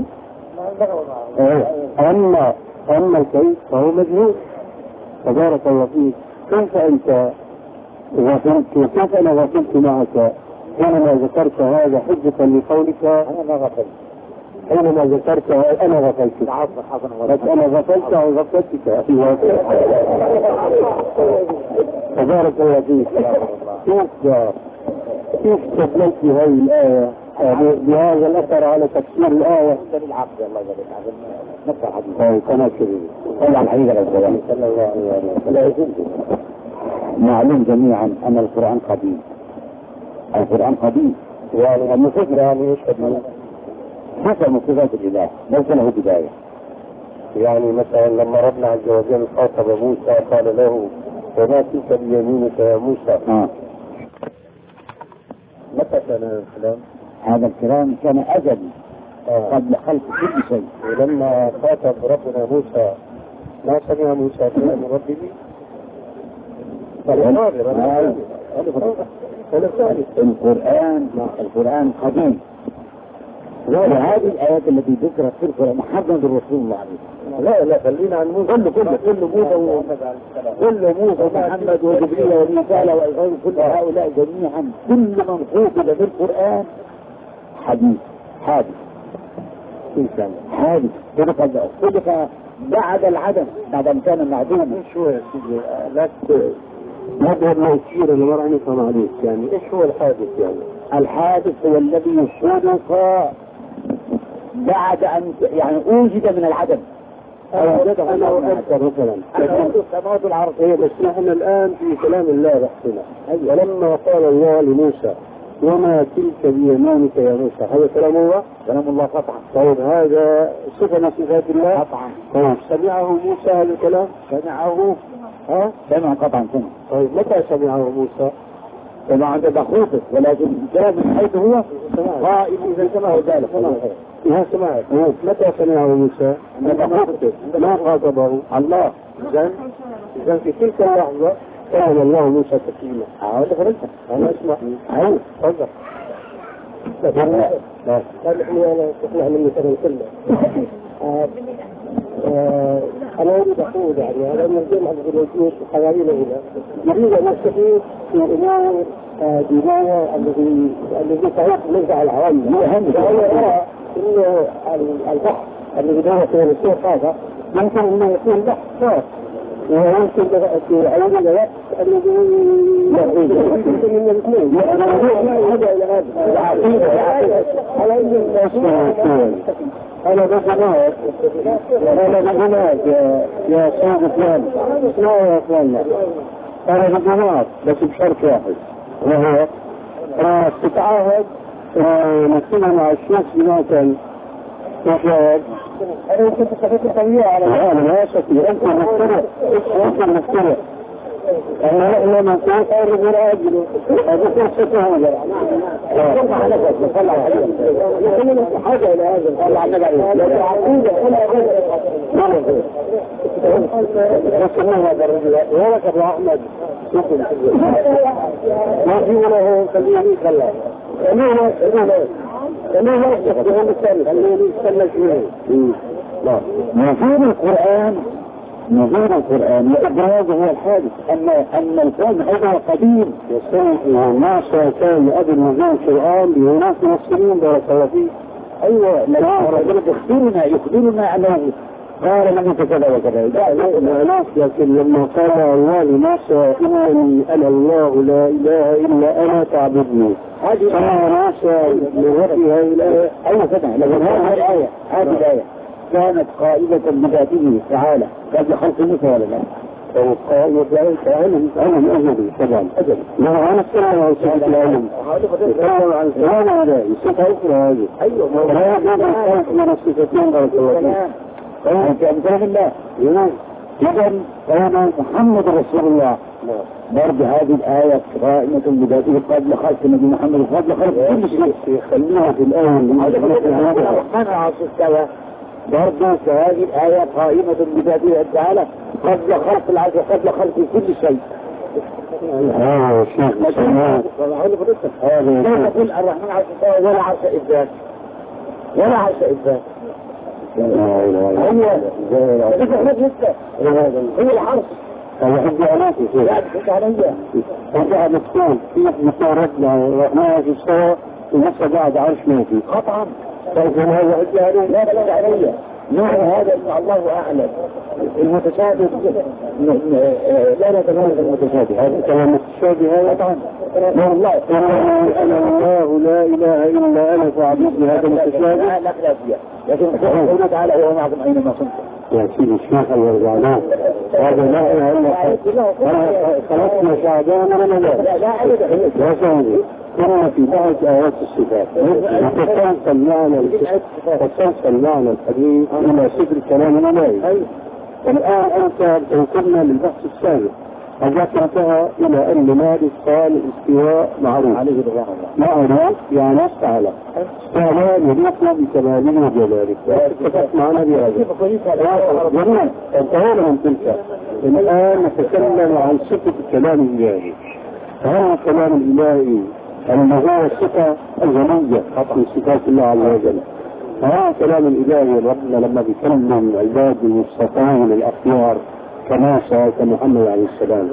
أما الكيف فهو مجهول. تبارك الله فيك. كيف أنت غفلت وكيف أنا غفلت معك حينما ذكرت هذا حجة لقولك أنا ما غفلت. حينما ذكرت أنا غفلت أنا غفلت عن غفلتك. تبارك الله فيك. كيف استدللت بهذه الآية بهذا الأثر على تفسير الآية العقد الله يجزاك نفس الحديث كما كذب صلى على الحديث صلى الله عليه وسلم. معلوم جميعا أن القرآن قديم. القرآن قديم يعني المفسر يعني ايش قديم؟ حسب مفردات الإله ليس له بداية. يعني مثلا لما ربنا عز وجل خاطب موسى قال له وما تلك بيمينك يا موسى. متى كان هذا الكلام؟ هذا الكلام كان أزلي قبل خلق كل شيء. ولما خاطب ربنا موسى ما سمع موسى كلام ربه؟ القرآن قديم. وهذه الآيات التي ذكرت في القرآن محمد رسول الله عليه وسلم. لا خلينا عن موسى. كل موسى ومحمد وجبريل وميكائيل والغير كل هؤلاء جميعا كل من خوطب في القرآن حديث حادث خلق بعد العدم بعد ان كان معدوما. شو يا سيدي لا هذا ما يصير اللي مرة نفهم عليك يعني ايش هو الحادث؟ يعني الحادث هو الذي خلق بعد ان يعني اوجد من العدم. انا اذكر مثلا السماوات والارض هي بس نحن الان في كلام الله بحثنا. ولما قال الله لموسى وما تلك بيمانك يا موسى، هذا كلام الله؟ كلام الله قطعا. طيب هذا صفة من صفات الله قطعا. طيب سمعه موسى هذا الكلام؟ سمعه سمع قطعا سمع. طيب متى سمعه موسى؟ سمع عند دخوفه ولكن الكلام من حيث هو قائم إذا سمعه ذلك. سمعت. متى سمعه موسى؟ ما خاطبه الله. إذن في تلك اللحظة كان الله موسى تكليما. أنا أسمع. تفضل. لا أنا تسمع مني كلام كله. أنا أريد أقول يعني هذا من الجمع الجلوسية حوالينا هنا نريد أن نستفيد في أمور دينية الذي تعيش منزع العوام. وأنا أرى أن البحث الذي دعوه في الشيخ هذا يمكن أن يكون بحث خاص ويمكن في أول الوقت الذي يمكن من الاثنين هذا إلى هذا العقيدة على أن أنا بجماعة يا سيد فلان اسمعوا يا فلان أنا بجماعة بس بشرط واحد وهو تتعاهد نفسنا مع الشيخ بناتا وشاهد أنا كنت تفكر طبيعي على هذا لا شكي أنت مختلف أنا ما كنت أعرف رأجله هذا كنت هذا حاجة إلى هذا الله عنا بعيد لكن عقيدة هذا الرجل ولك أبو أحمد ما في له خليني خلاه نظير القرآن الإبراز هو الحادث. أما الكون هذا قديم وناس كان أبي نظير القرآن لناس مسلمين بارك الله فيه. أيوة ربنا يخبرنا أنه قال لم كذا وكذا. لا لكن لما قال الله لناس إنني أنا الله لا إله إلا أنا تعبدني هذه ناس من هذه الآية. أيوة سمع لكن هذه الآية كانت قائدة بذاته تعالى قبل خلق موسى ولا لا؟ قائدة ذلك علم أجنبي طبعا أجل ما أنا السلام على سيد العلم يتكلم عن السلام هذا يصف أخرى هذه. أيوة هذا الخلق من الصفتين بارك الله فيه كلام الله. إذن كان محمد رسول الله برضه هذه الآية قائمة بذاته قبل خلق النبي محمد قبل خلق كل شيء. خليها في الآية منع السلام برضه هذه الآية قائمة بذاته تعالى قبل خلق العرش قبل خلق كل شيء. كيف تقول الرحمن عرش استوى ولا عرش إثبات ولا عرش إثبات. هو العرش الحج عليك لا تحج علي وجاء مكتوب في مصارتنا الرحمن استوى ونفسه بعد عرش ماشي قطعا. طيب هذا حج عليه لا تحج علي نوع هذا الله أعلم. المتشابه لا نتميز المتشابه، هذا كلام المتشابه هذا طبعا والله أنا الله لا إله إلا أنا فاعبدني، هذا المتشابه لا خلاف فيه، لكن قوله تعالى هو معكم أينما كنتم. يا سيدي الشيخ الوزعانات هذا لا إله إلا خلقنا شعبان ولا لا أبدا كما في بعض آيات الصفات وتوصل معنا الحديث إلى صدر الكلام الإلهي. الآن أنت توصلنا للبحث السابق، هذاك انتهى إلى أن مالك قال الاستواء معروف عليه رضوان الله، معروف يعني استعلى يليق بكماله وجلاله، اتفقت معنا بهذا جميل. انتهينا من تلك، الآن نتكلم عن صفة الكلام الإلهي. هذا الكلام الإلهي أنه هو الصفة الغنية من صفات الله عز وجل. هذا كلام الإلهي ربنا لما بيكلم عباده المصطفين الأخيار كموسى كمحمد عليه السلام،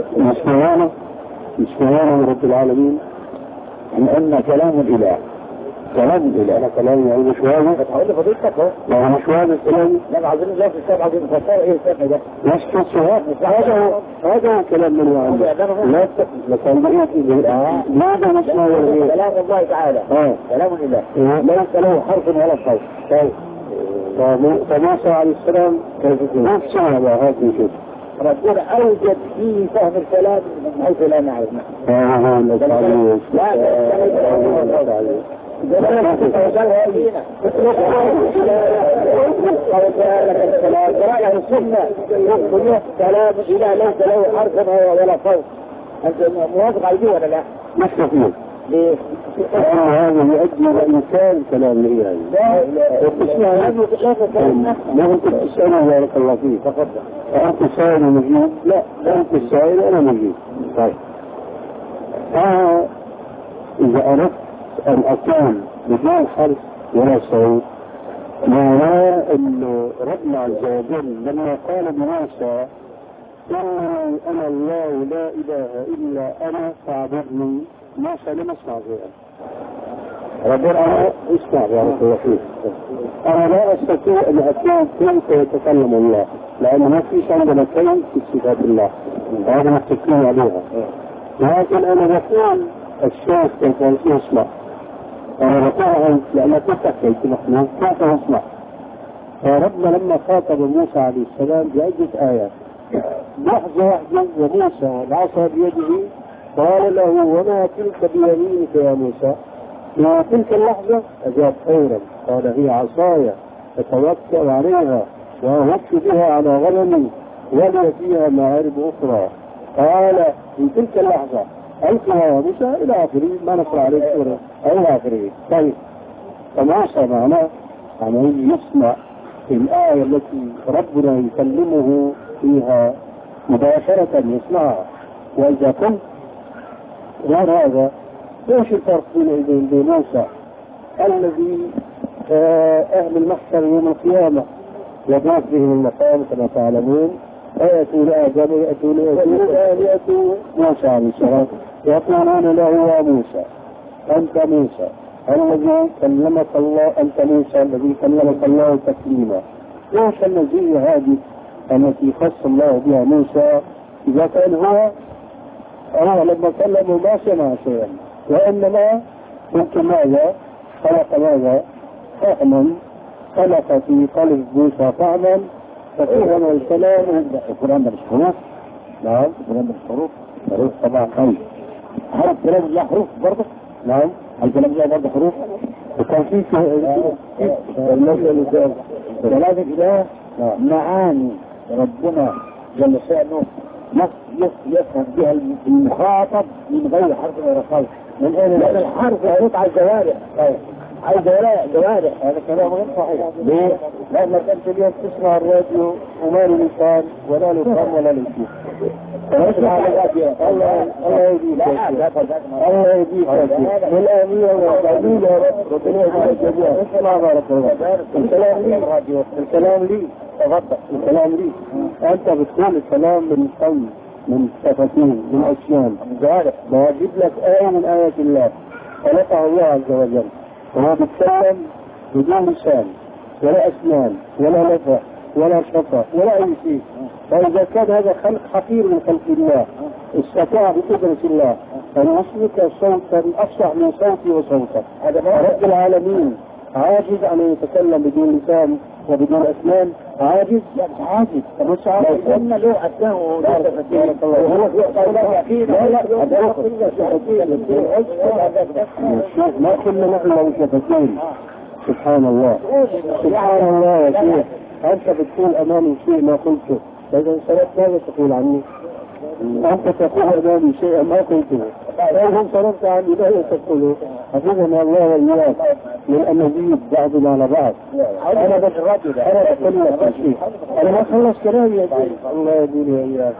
مش موانا رب العالمين أن كلام الإله أنا كلامي يعني مش واضح. هقول لفضيلتك اهو لا مش واضح كلامي. لا عايزين نلاقي السبعة عايزين نفسر ايه السبعة ده مش كسوات. هذا كلام من وعند لا لكن ماذا نسمع كلام الله تعالى كلام الإله ليس له حرف ولا صوت. فموسى عليه السلام ما تسمع هذا نشوف ربنا أوجد فيه فهم الكلام من حيث لا نعلم. كلام إذا ليس له حرف ولا صوت. أنت موافق على دي ولا لا؟ مش كثير. ليه؟ هذا يؤدي لإنكار كلام الإله. لا أنت تسأله بارك الله فيك فقط. أنت سائل مجيب؟ لا أنت سائل أنا مجيب. طيب. إذا أردت أن أكون بدون حرف ولا صوت معناه أنه ربنا عز وجل لما قال بموسى إنني أنا الله لا إله إلا أنا فاعبدني، موسى لم يسمع شيئا. ربنا أنا اسمع بارك الله فيك. أنا لا أستطيع أن أكون كيف يتكلم الله، لأنه ما فيش عندنا كيف في صفات الله، هذا متفقين عليها. لكن أنا بقول الشيخ كيف يسمع، أنا بقول لأنك تحكي نحن كيف نسمع. فربنا لما خاطب موسى عليه السلام بعدة آيات، لحظة واحدة وموسى العصا بيده قال له وما تلك بيمينك يا موسى؟ في تلك اللحظة أجاب خيرا قال هي عصايا أتوكل عليها وأهش بها على غنمي ولي فيها مآرب أخرى. قال في تلك اللحظة ألقها يا موسى إلى آخره، ما نقرأ عليه سورة إلى آخره. طيب فموسى معناه أنه يسمع الآية التي ربنا يكلمه فيها مباشرة يسمعها. وإذا كنت غير هذا ايش الفرق بين موسى الذي أهل المحشر يوم القيامة يبعث بهم المقام كما تعلمون، يأتوا لآدم يأتوا موسى عليه السلام يقولون له يا موسى أنت موسى الذي كلمك الله، أنت موسى الذي كلمك الله تكليما. ايش النزية هذه التي خص الله بها موسى؟ إذا كان هو لما كلمه ما سمع شيئا، وإنما ممكن ماذا خلق ماذا فهما، خلق في قلب موسى فهما ففهم الكلام. القرآن ده مش حروف؟ نعم القرآن ده مش حروف طبعا خير. حرف كلام الله حروف برضه؟ نعم الكلام الله برضه حروف. وكان في كلام الإله معاني ربنا جل شأنه يفهم بها المخاطب من غير حرف ولا صوت. من لأن الحرف يقع الجوارح، عايز جوارح. هذا كلام غير صحيح. ليه؟ لأنك أنت اليوم تسمع الراديو وما له لسان ولا له فم ولا له شيء. اسمع الراديو. الله يهديك الله يهديك والآمين والآمين يا رب. ربنا يهديك جميعا. اسمع بارك الله. الكلام لي تفضل. الكلام لي أنت بتقول الكلام من قول من تفاصيل من أشياء جوارح. بجيب لك آية من آيات الله خلقها الله عز وجل وهو بيتكلم بدون لسان ولا أسنان ولا نفع ولا شفا ولا أي شيء. فإذا كان هذا خلق حقير من خلق الله استطاع بقدرة الله أن يسلك صوتا أفصح من صوتي وصوتك، رب العالمين عاجز أن يتكلم بدون لسان وبدون أسنان؟ عاجز؟ عاجز. مش عاجز إن له أسنان وله شفتين. ما كنا نحن له شفتين. سبحان الله سبحان الله يا شيخ. أنت بتقول أمامي شيء ما قلته، إذا انصرفت ماذا تقول عني؟ أنت تقول أمامي شيء ما قلته، فإذا انصرفت عني ماذا تقوله؟ حفظنا الله وإياك من أن نزيد بعضنا على بعض. أنا بقول لك شيء، أنا ما خلص كلامي يا شيخ. الله يديني وإياك.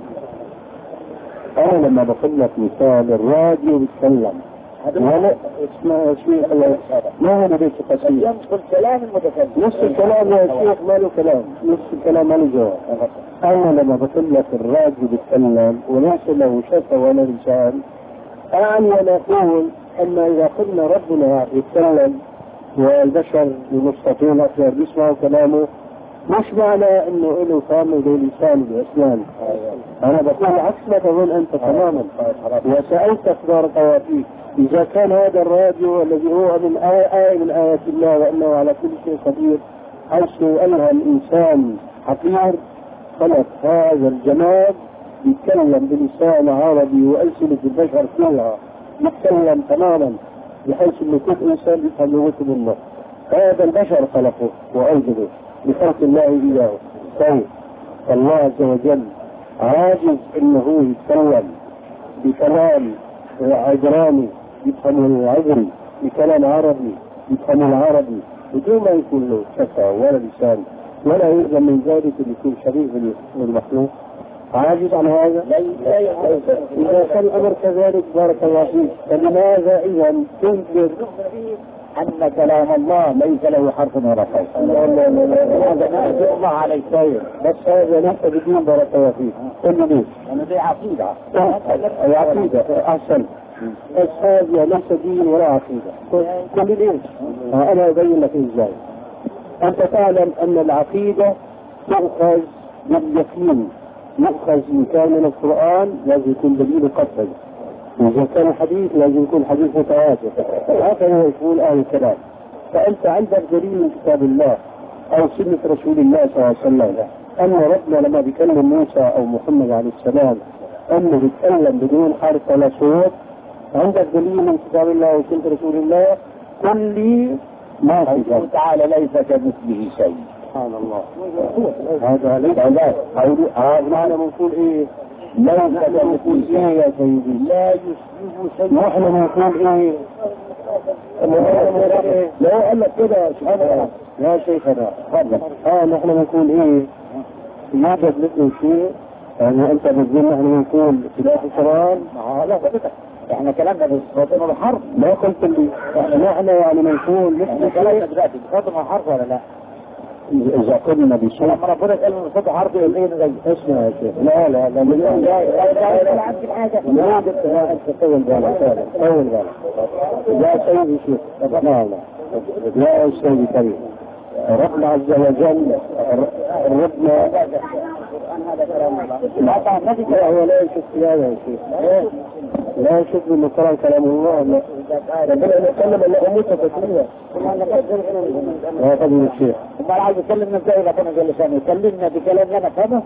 أنا لما بقول لك مثال الراديو بيتكلم ولا اسمه شيء ما هو بيت قصير ينقل كلام المتكلم. نص الكلام يا شيخ ما له كلام، نص الكلام ما له جواب. أنا لما بقول لك الراديو بيتكلم وليس له شفا ولا لسان، أعني ونقول أن إذا قلنا ربنا يتكلم والبشر المستطيعون أكثر بيسمعوا كلامه، مش معنى أنه له فم وله لسان وأسنان. أنا بقول عكس ما تظن أنت تماما. وسألتك بارك الله فيك إذا كان هذا الراديو الذي هو من آية من آيات الله وأنه على كل شيء قدير، حيث ألهم إنسان حقير خلق هذا الجماد يتكلم بلسان عربي وألسنة البشر كلها يتكلم تماما بحيث أن كل إنسان يفهم لغته منه. هذا البشر خلقه وأوجده بخلق الله إياه. طيب الله عز وجل عاجز أنه يتكلم بكلام عبراني يفهم العبري، بكلام عربي يفهم العربي بدون ما يكون له شفا ولا لسان ولا يلزم من ذلك أن يكون شبيه بالمخلوق؟ عاجز عن هذا؟ إذا كان الأمر كذلك بارك الله فيك، فلماذا إذا تنكر أن كلام الله ليس له حرف ولا صوت؟ هذا نأتي الله عليه خير، بس هذا ليس بدون بارك الله فيك. قل لي أنا دي عقيدة. عقيدة أحسن، بس هذا ليس دين ولا عقيدة. قل لي ليش؟ أنا أبين لك إزاي. أنت تعلم أن العقيدة تؤخذ باليقين، يؤخذ إن كان من القرآن لازم يكون دليل قطعي، إذا كان حديث لازم يكون حديث متواتر، هكذا يقول أهل الكلام. فأنت عندك دليل من كتاب الله أو سنة رسول الله صلى الله عليه وسلم أن ربنا لما بيكلم موسى أو محمد عليه السلام أنه بيتكلم بدون حرف ولا صوت، عندك دليل من كتاب الله وسنة رسول الله؟ قل لي ما في ذلك. تعالى ليس كمثله شيء. سبحان الله. هذا ليس ذلك. معنى بنقول إيه؟ ليس كمثله شيء يا سيدي، لا يشبه شيء. نحن نقول إيه؟ لو قال لك كده سبحان الله يا شيخنا تفضل. نحن نقول إيه؟ يوجد مثل شيء، يعني أنت بتقول نحن نقول خلاف القرآن؟ لا بدك. احنا كلامنا بخاطمة الحرف. ما قلت لي احنا يعني نقول مثل كلامنا دلوقتي بخاطمة الحرف ولا لا؟ إذا قلنا بشيء لما ربنا قال من صوت حرف يقول إيه زي اسمع يا شيخ. لا لا عندك حاجة لا أنت طول بالك طول بالك يا سيدي شيخ. لا يا سيدي كريم، ربنا عز وجل ربنا هذا كلام الله. هو لا يشوف هذا يا شيخ، لا يشوف من القرآن كلام الله. ربنا يتكلم أن أموته تكليما. يا فضيلة الشيخ ما عايز يكلمنا ازاي؟ ربنا جل شانه يكلمنا بكلام لا نفهمه.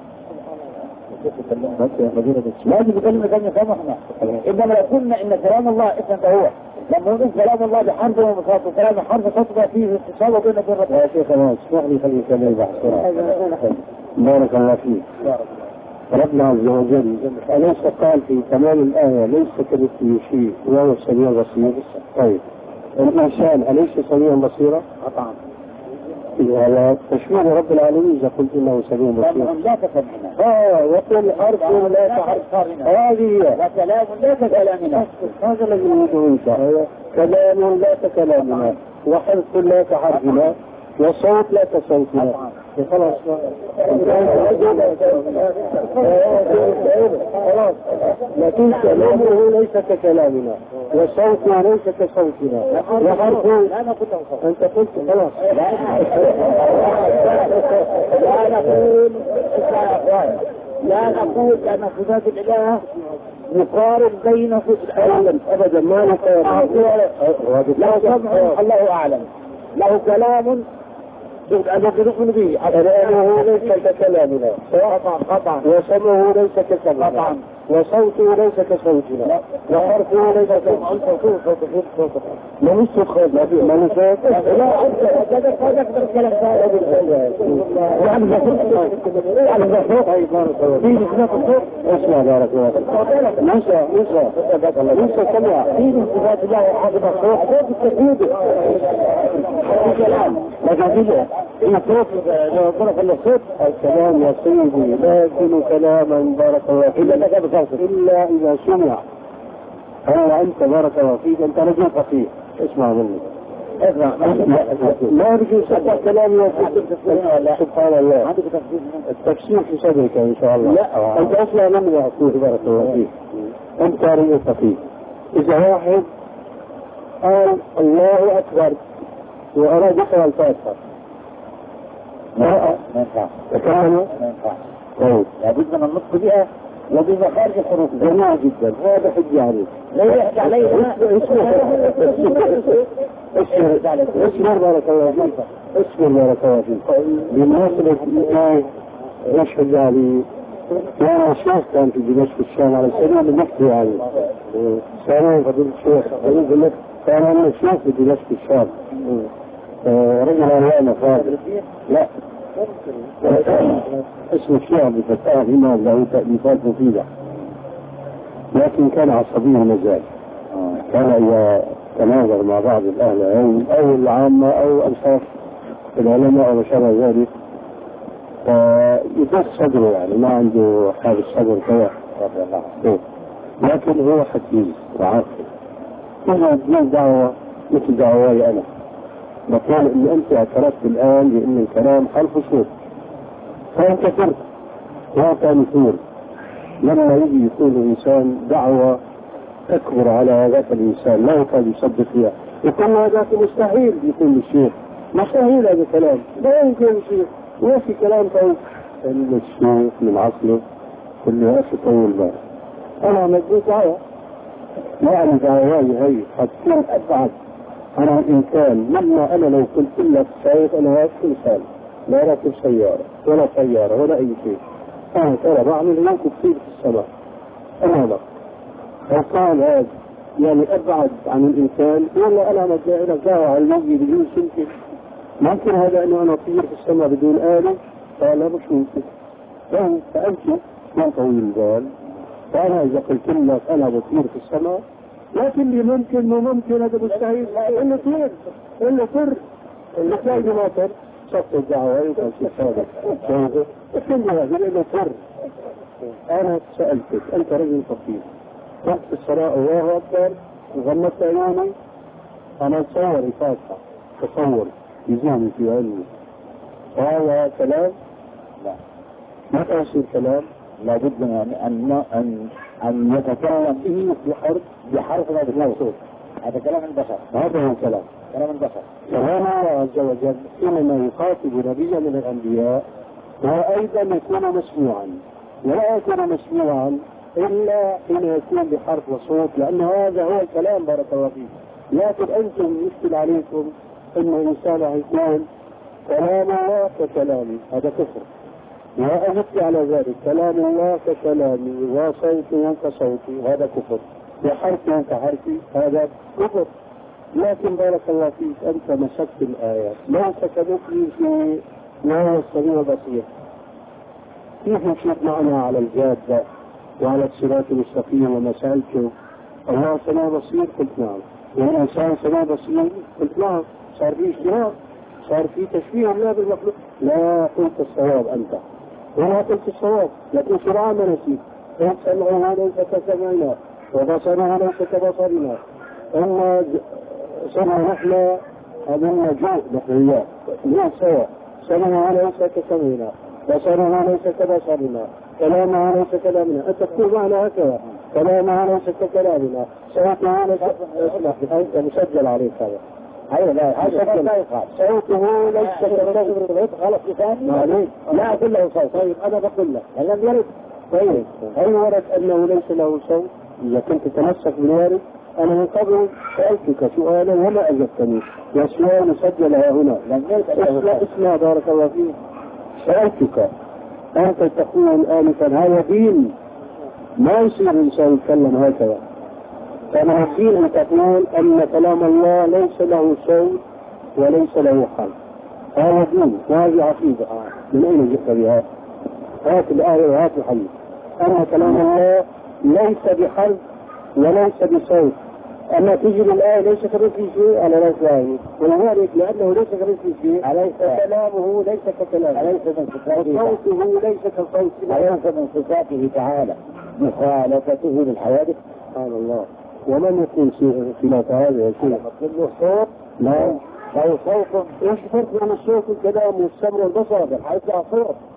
لازم يكلمنا كلام نفهمه احنا. انما لو قلنا ان كلام الله اسمه هو لما نقول كلام الله بحرف ومصاب وكلام حرف تطبع فيه اتصال وبين ربنا. يا شيخ انا اسمح لي خلي كلامي بحث. بارك الله فيك. ربنا عز وجل أليس قال في تمام الآية ليس كمثله شيء وهو السميع البصير؟ طيب الإنسان أليس سميعا بصيرا؟ طبعا. إذا تشميل رب العالمين إذا قلت إنه سميع بصير. لا تفهمنا. وقل حرف لا تحرف. هذه هي. وكلام لا ككلامنا. هذا الذي نريده إنت. كلام لا ككلامنا وحرف لا كحرفنا. والصوت لا كصوتنا. خلاص خلاص، لكن كلامه ليس ككلامنا وصوته ليس كصوتنا وحرفه. أنت قلت خلاص. لا نقول أن صفات الإله نقارن بين العالم أبدا، ما نقارن. له سمع الله أعلم، له كلام نؤمن به، كلامه ليس ككلامنا قطعا، وسمعه ليس كسمعنا قطعا، وصوته ليس كصوتنا وحرفه ليس كصوتنا. ما نصف خير ما نصف. لا هذا أكبر كلام يعني اسمع بارك الله فيك. موسى سمع في صفات الله حافظ الصوت بالتفويض الكلام مجازية في طرف الصوت. الكلام يا سيدي لا يكون كلاما بارك الله فيك إلا إذا سمع. هل أنت بارك الله فيك أنت رجل فقيه اسمع مني. ما أرجو سبع كلامي سبحان الله. التفسير في صدرك إن شاء الله. لا أنت أصلا لم يعطيه بارك الله فيك. أنت رجل فقيه. إذا واحد قال الله أكبر وأراد يقرأ الفاتحة ما ينفع تكلم طيب لابد من النطق بها وبمخارج الحروف. جميل جدا، هذا حجة عليك. لا يحكي عليه اسمر بارك الله فيك. اسمر بارك الله فيك. بالنسبة لله ايش حجة عليه؟ كان الشيخ كان في دمشق الشام على سبيل المحكي يعني سلام فضيلة الشيخ يقول لك كان الشيخ في دمشق الشام رجل أهوانا فاضل. لا اسم الشيخ بفتاة الإمام له تأليفات مفيدة، لكن كان عصبي مزاج. كان إذا تناظر مع بعض الأهل العلم أو العامة أو أنصاف العلماء أو شابه ذلك يدس صدره، يعني ما عنده حال الصدر كذا، لكن هو حكيم وعاقل. كنا بدون دعوة مثل دعواي أنا، بقول إن أنت اعترفت الآن بأن الكلام حرف صوت فأنت فرق واقع مثول. لما يجي يقول الإنسان دعوة تكبر على ذات الإنسان لا يكاد يصدق فيها، يقول هذا مستحيل يقول الشيخ، مستحيل هذا الكلام، لا يمكن الشيخ وفي كلام طيب. الشيخ من عقله كل يا أخي طول بالك أنا مجدود دعوة، يعني دعواي هي حتكون أبعد عن الإنسان مما أنا لو قلت لك شايف أنا واقف إنسان لا راكب سيارة ولا طيارة ولا أي شيء، أنا ترى بعمل هناك كثير في السماء أمامك، وقال هذا يعني أبعد عن الإنسان ولا أنا مجاهل دعوة على المجي بدون سلك. ممكن هذا أنه أنا أطير في السماء بدون آلة؟ قال مش ممكن. فأنت ما طويل البال، فأنا إذا قلت لك أنا بطير في السماء لكن لي ممكن وممكن هذا مستحيل، إنه طير إنه طر اللي تلاقي ما طر صف الدعوة يمكن في الصادق كل هذا إنه طر. أنا سألتك أنت رجل فقير رحت الصلاة الله أكبر وغمضت عيوني، أنا أتصور الفاتحة تصور يزوني في علمي، وهذا كلام؟ لا ما تأثير كلام، لابد من أن يتكلم به بحرف هذا الصوت. هذا كلام البشر، هذا هو كلام البشر. فهنا الله عز وجل حينما يخاطب نبيا من الأنبياء هو أيضا يكون مسموعا، ولا يكون مسموعا إلا حين يكون بحرف وصوت، لأن هذا هو الكلام بارك الله فيك. لكن أنتم يشكل عليكم أن الإنسان يكون كلام الله ككلامي، هذا كفر. وأجبت على ذلك كلام الله ككلامي وصوته كصوتي، هذا كفر. وحرفه كحرفي، هذا كفر. لكن بارك الله فيك أنت مسكت الآيات ليس كمثله شيء وهو السميع البصير. كيف مشيت معنا على الجادة وعلى الصراط المستقيم وما سألته الله سميع بصير؟ قلت نعم. والإنسان سميع بصير؟ قلت نعم. صار في اشتراك، صار في تشبيه الله بالمخلوق. لا قلت الصواب أنت ولا قلت الصواب، لكن سرعان ما نسيت. قلت سمعنا ليس كسمعنا وبصرنا ليس كبصرنا، إن صرنا نحن أظن جوء بحريات لا سواء، سمعها ليس كسمعنا، بصرها ليس كبصرنا، كلامها ليس كلامنا. أنت تقول معنا هكذا، كلامها ليس ككلامنا، صوتها ليس. اسمع أنت مسجل عليك هذا. أيوة لا هذا لا يقال. صوته ليس كصوت. غلط لسان. لا أقول له صوت. طيب أنا بقول لك لم يرد. طيب هل ورد أنه ليس له صوت؟ إذا كنت تمسك بالوارد أنا من قبل سألتك سؤالا وما أجبتني، والسؤال مسجل هنا. اسمع بارك الله فيك. سألتك أنت تقول آنفا هذا دين، ما يصير الإنسان يتكلم هكذا. فأنا الدين أن تقول أن كلام الله ليس له صوت وليس له حرف. هذا دين وهذه عقيدة. من أين جئت بها؟ هات الآية وهات الحديث. أن كلام الله ليس بحرف وليس بصوت. أما تجد الآية ليس كمثله شيء على رأس الآية، ولذلك لأنه ليس كمثله شيء كلامه ليس ككلامه، صوته ليس كصوته، أليس من صفاته تعالى مخالفته للحوادث؟ سبحان الله. ومن يكون خلاف هذا يا شيخ؟ كله صوت؟ لا. أو صوت. ايش فرق بين الصوت والكلام والسمع والبصر؟ حتى صوت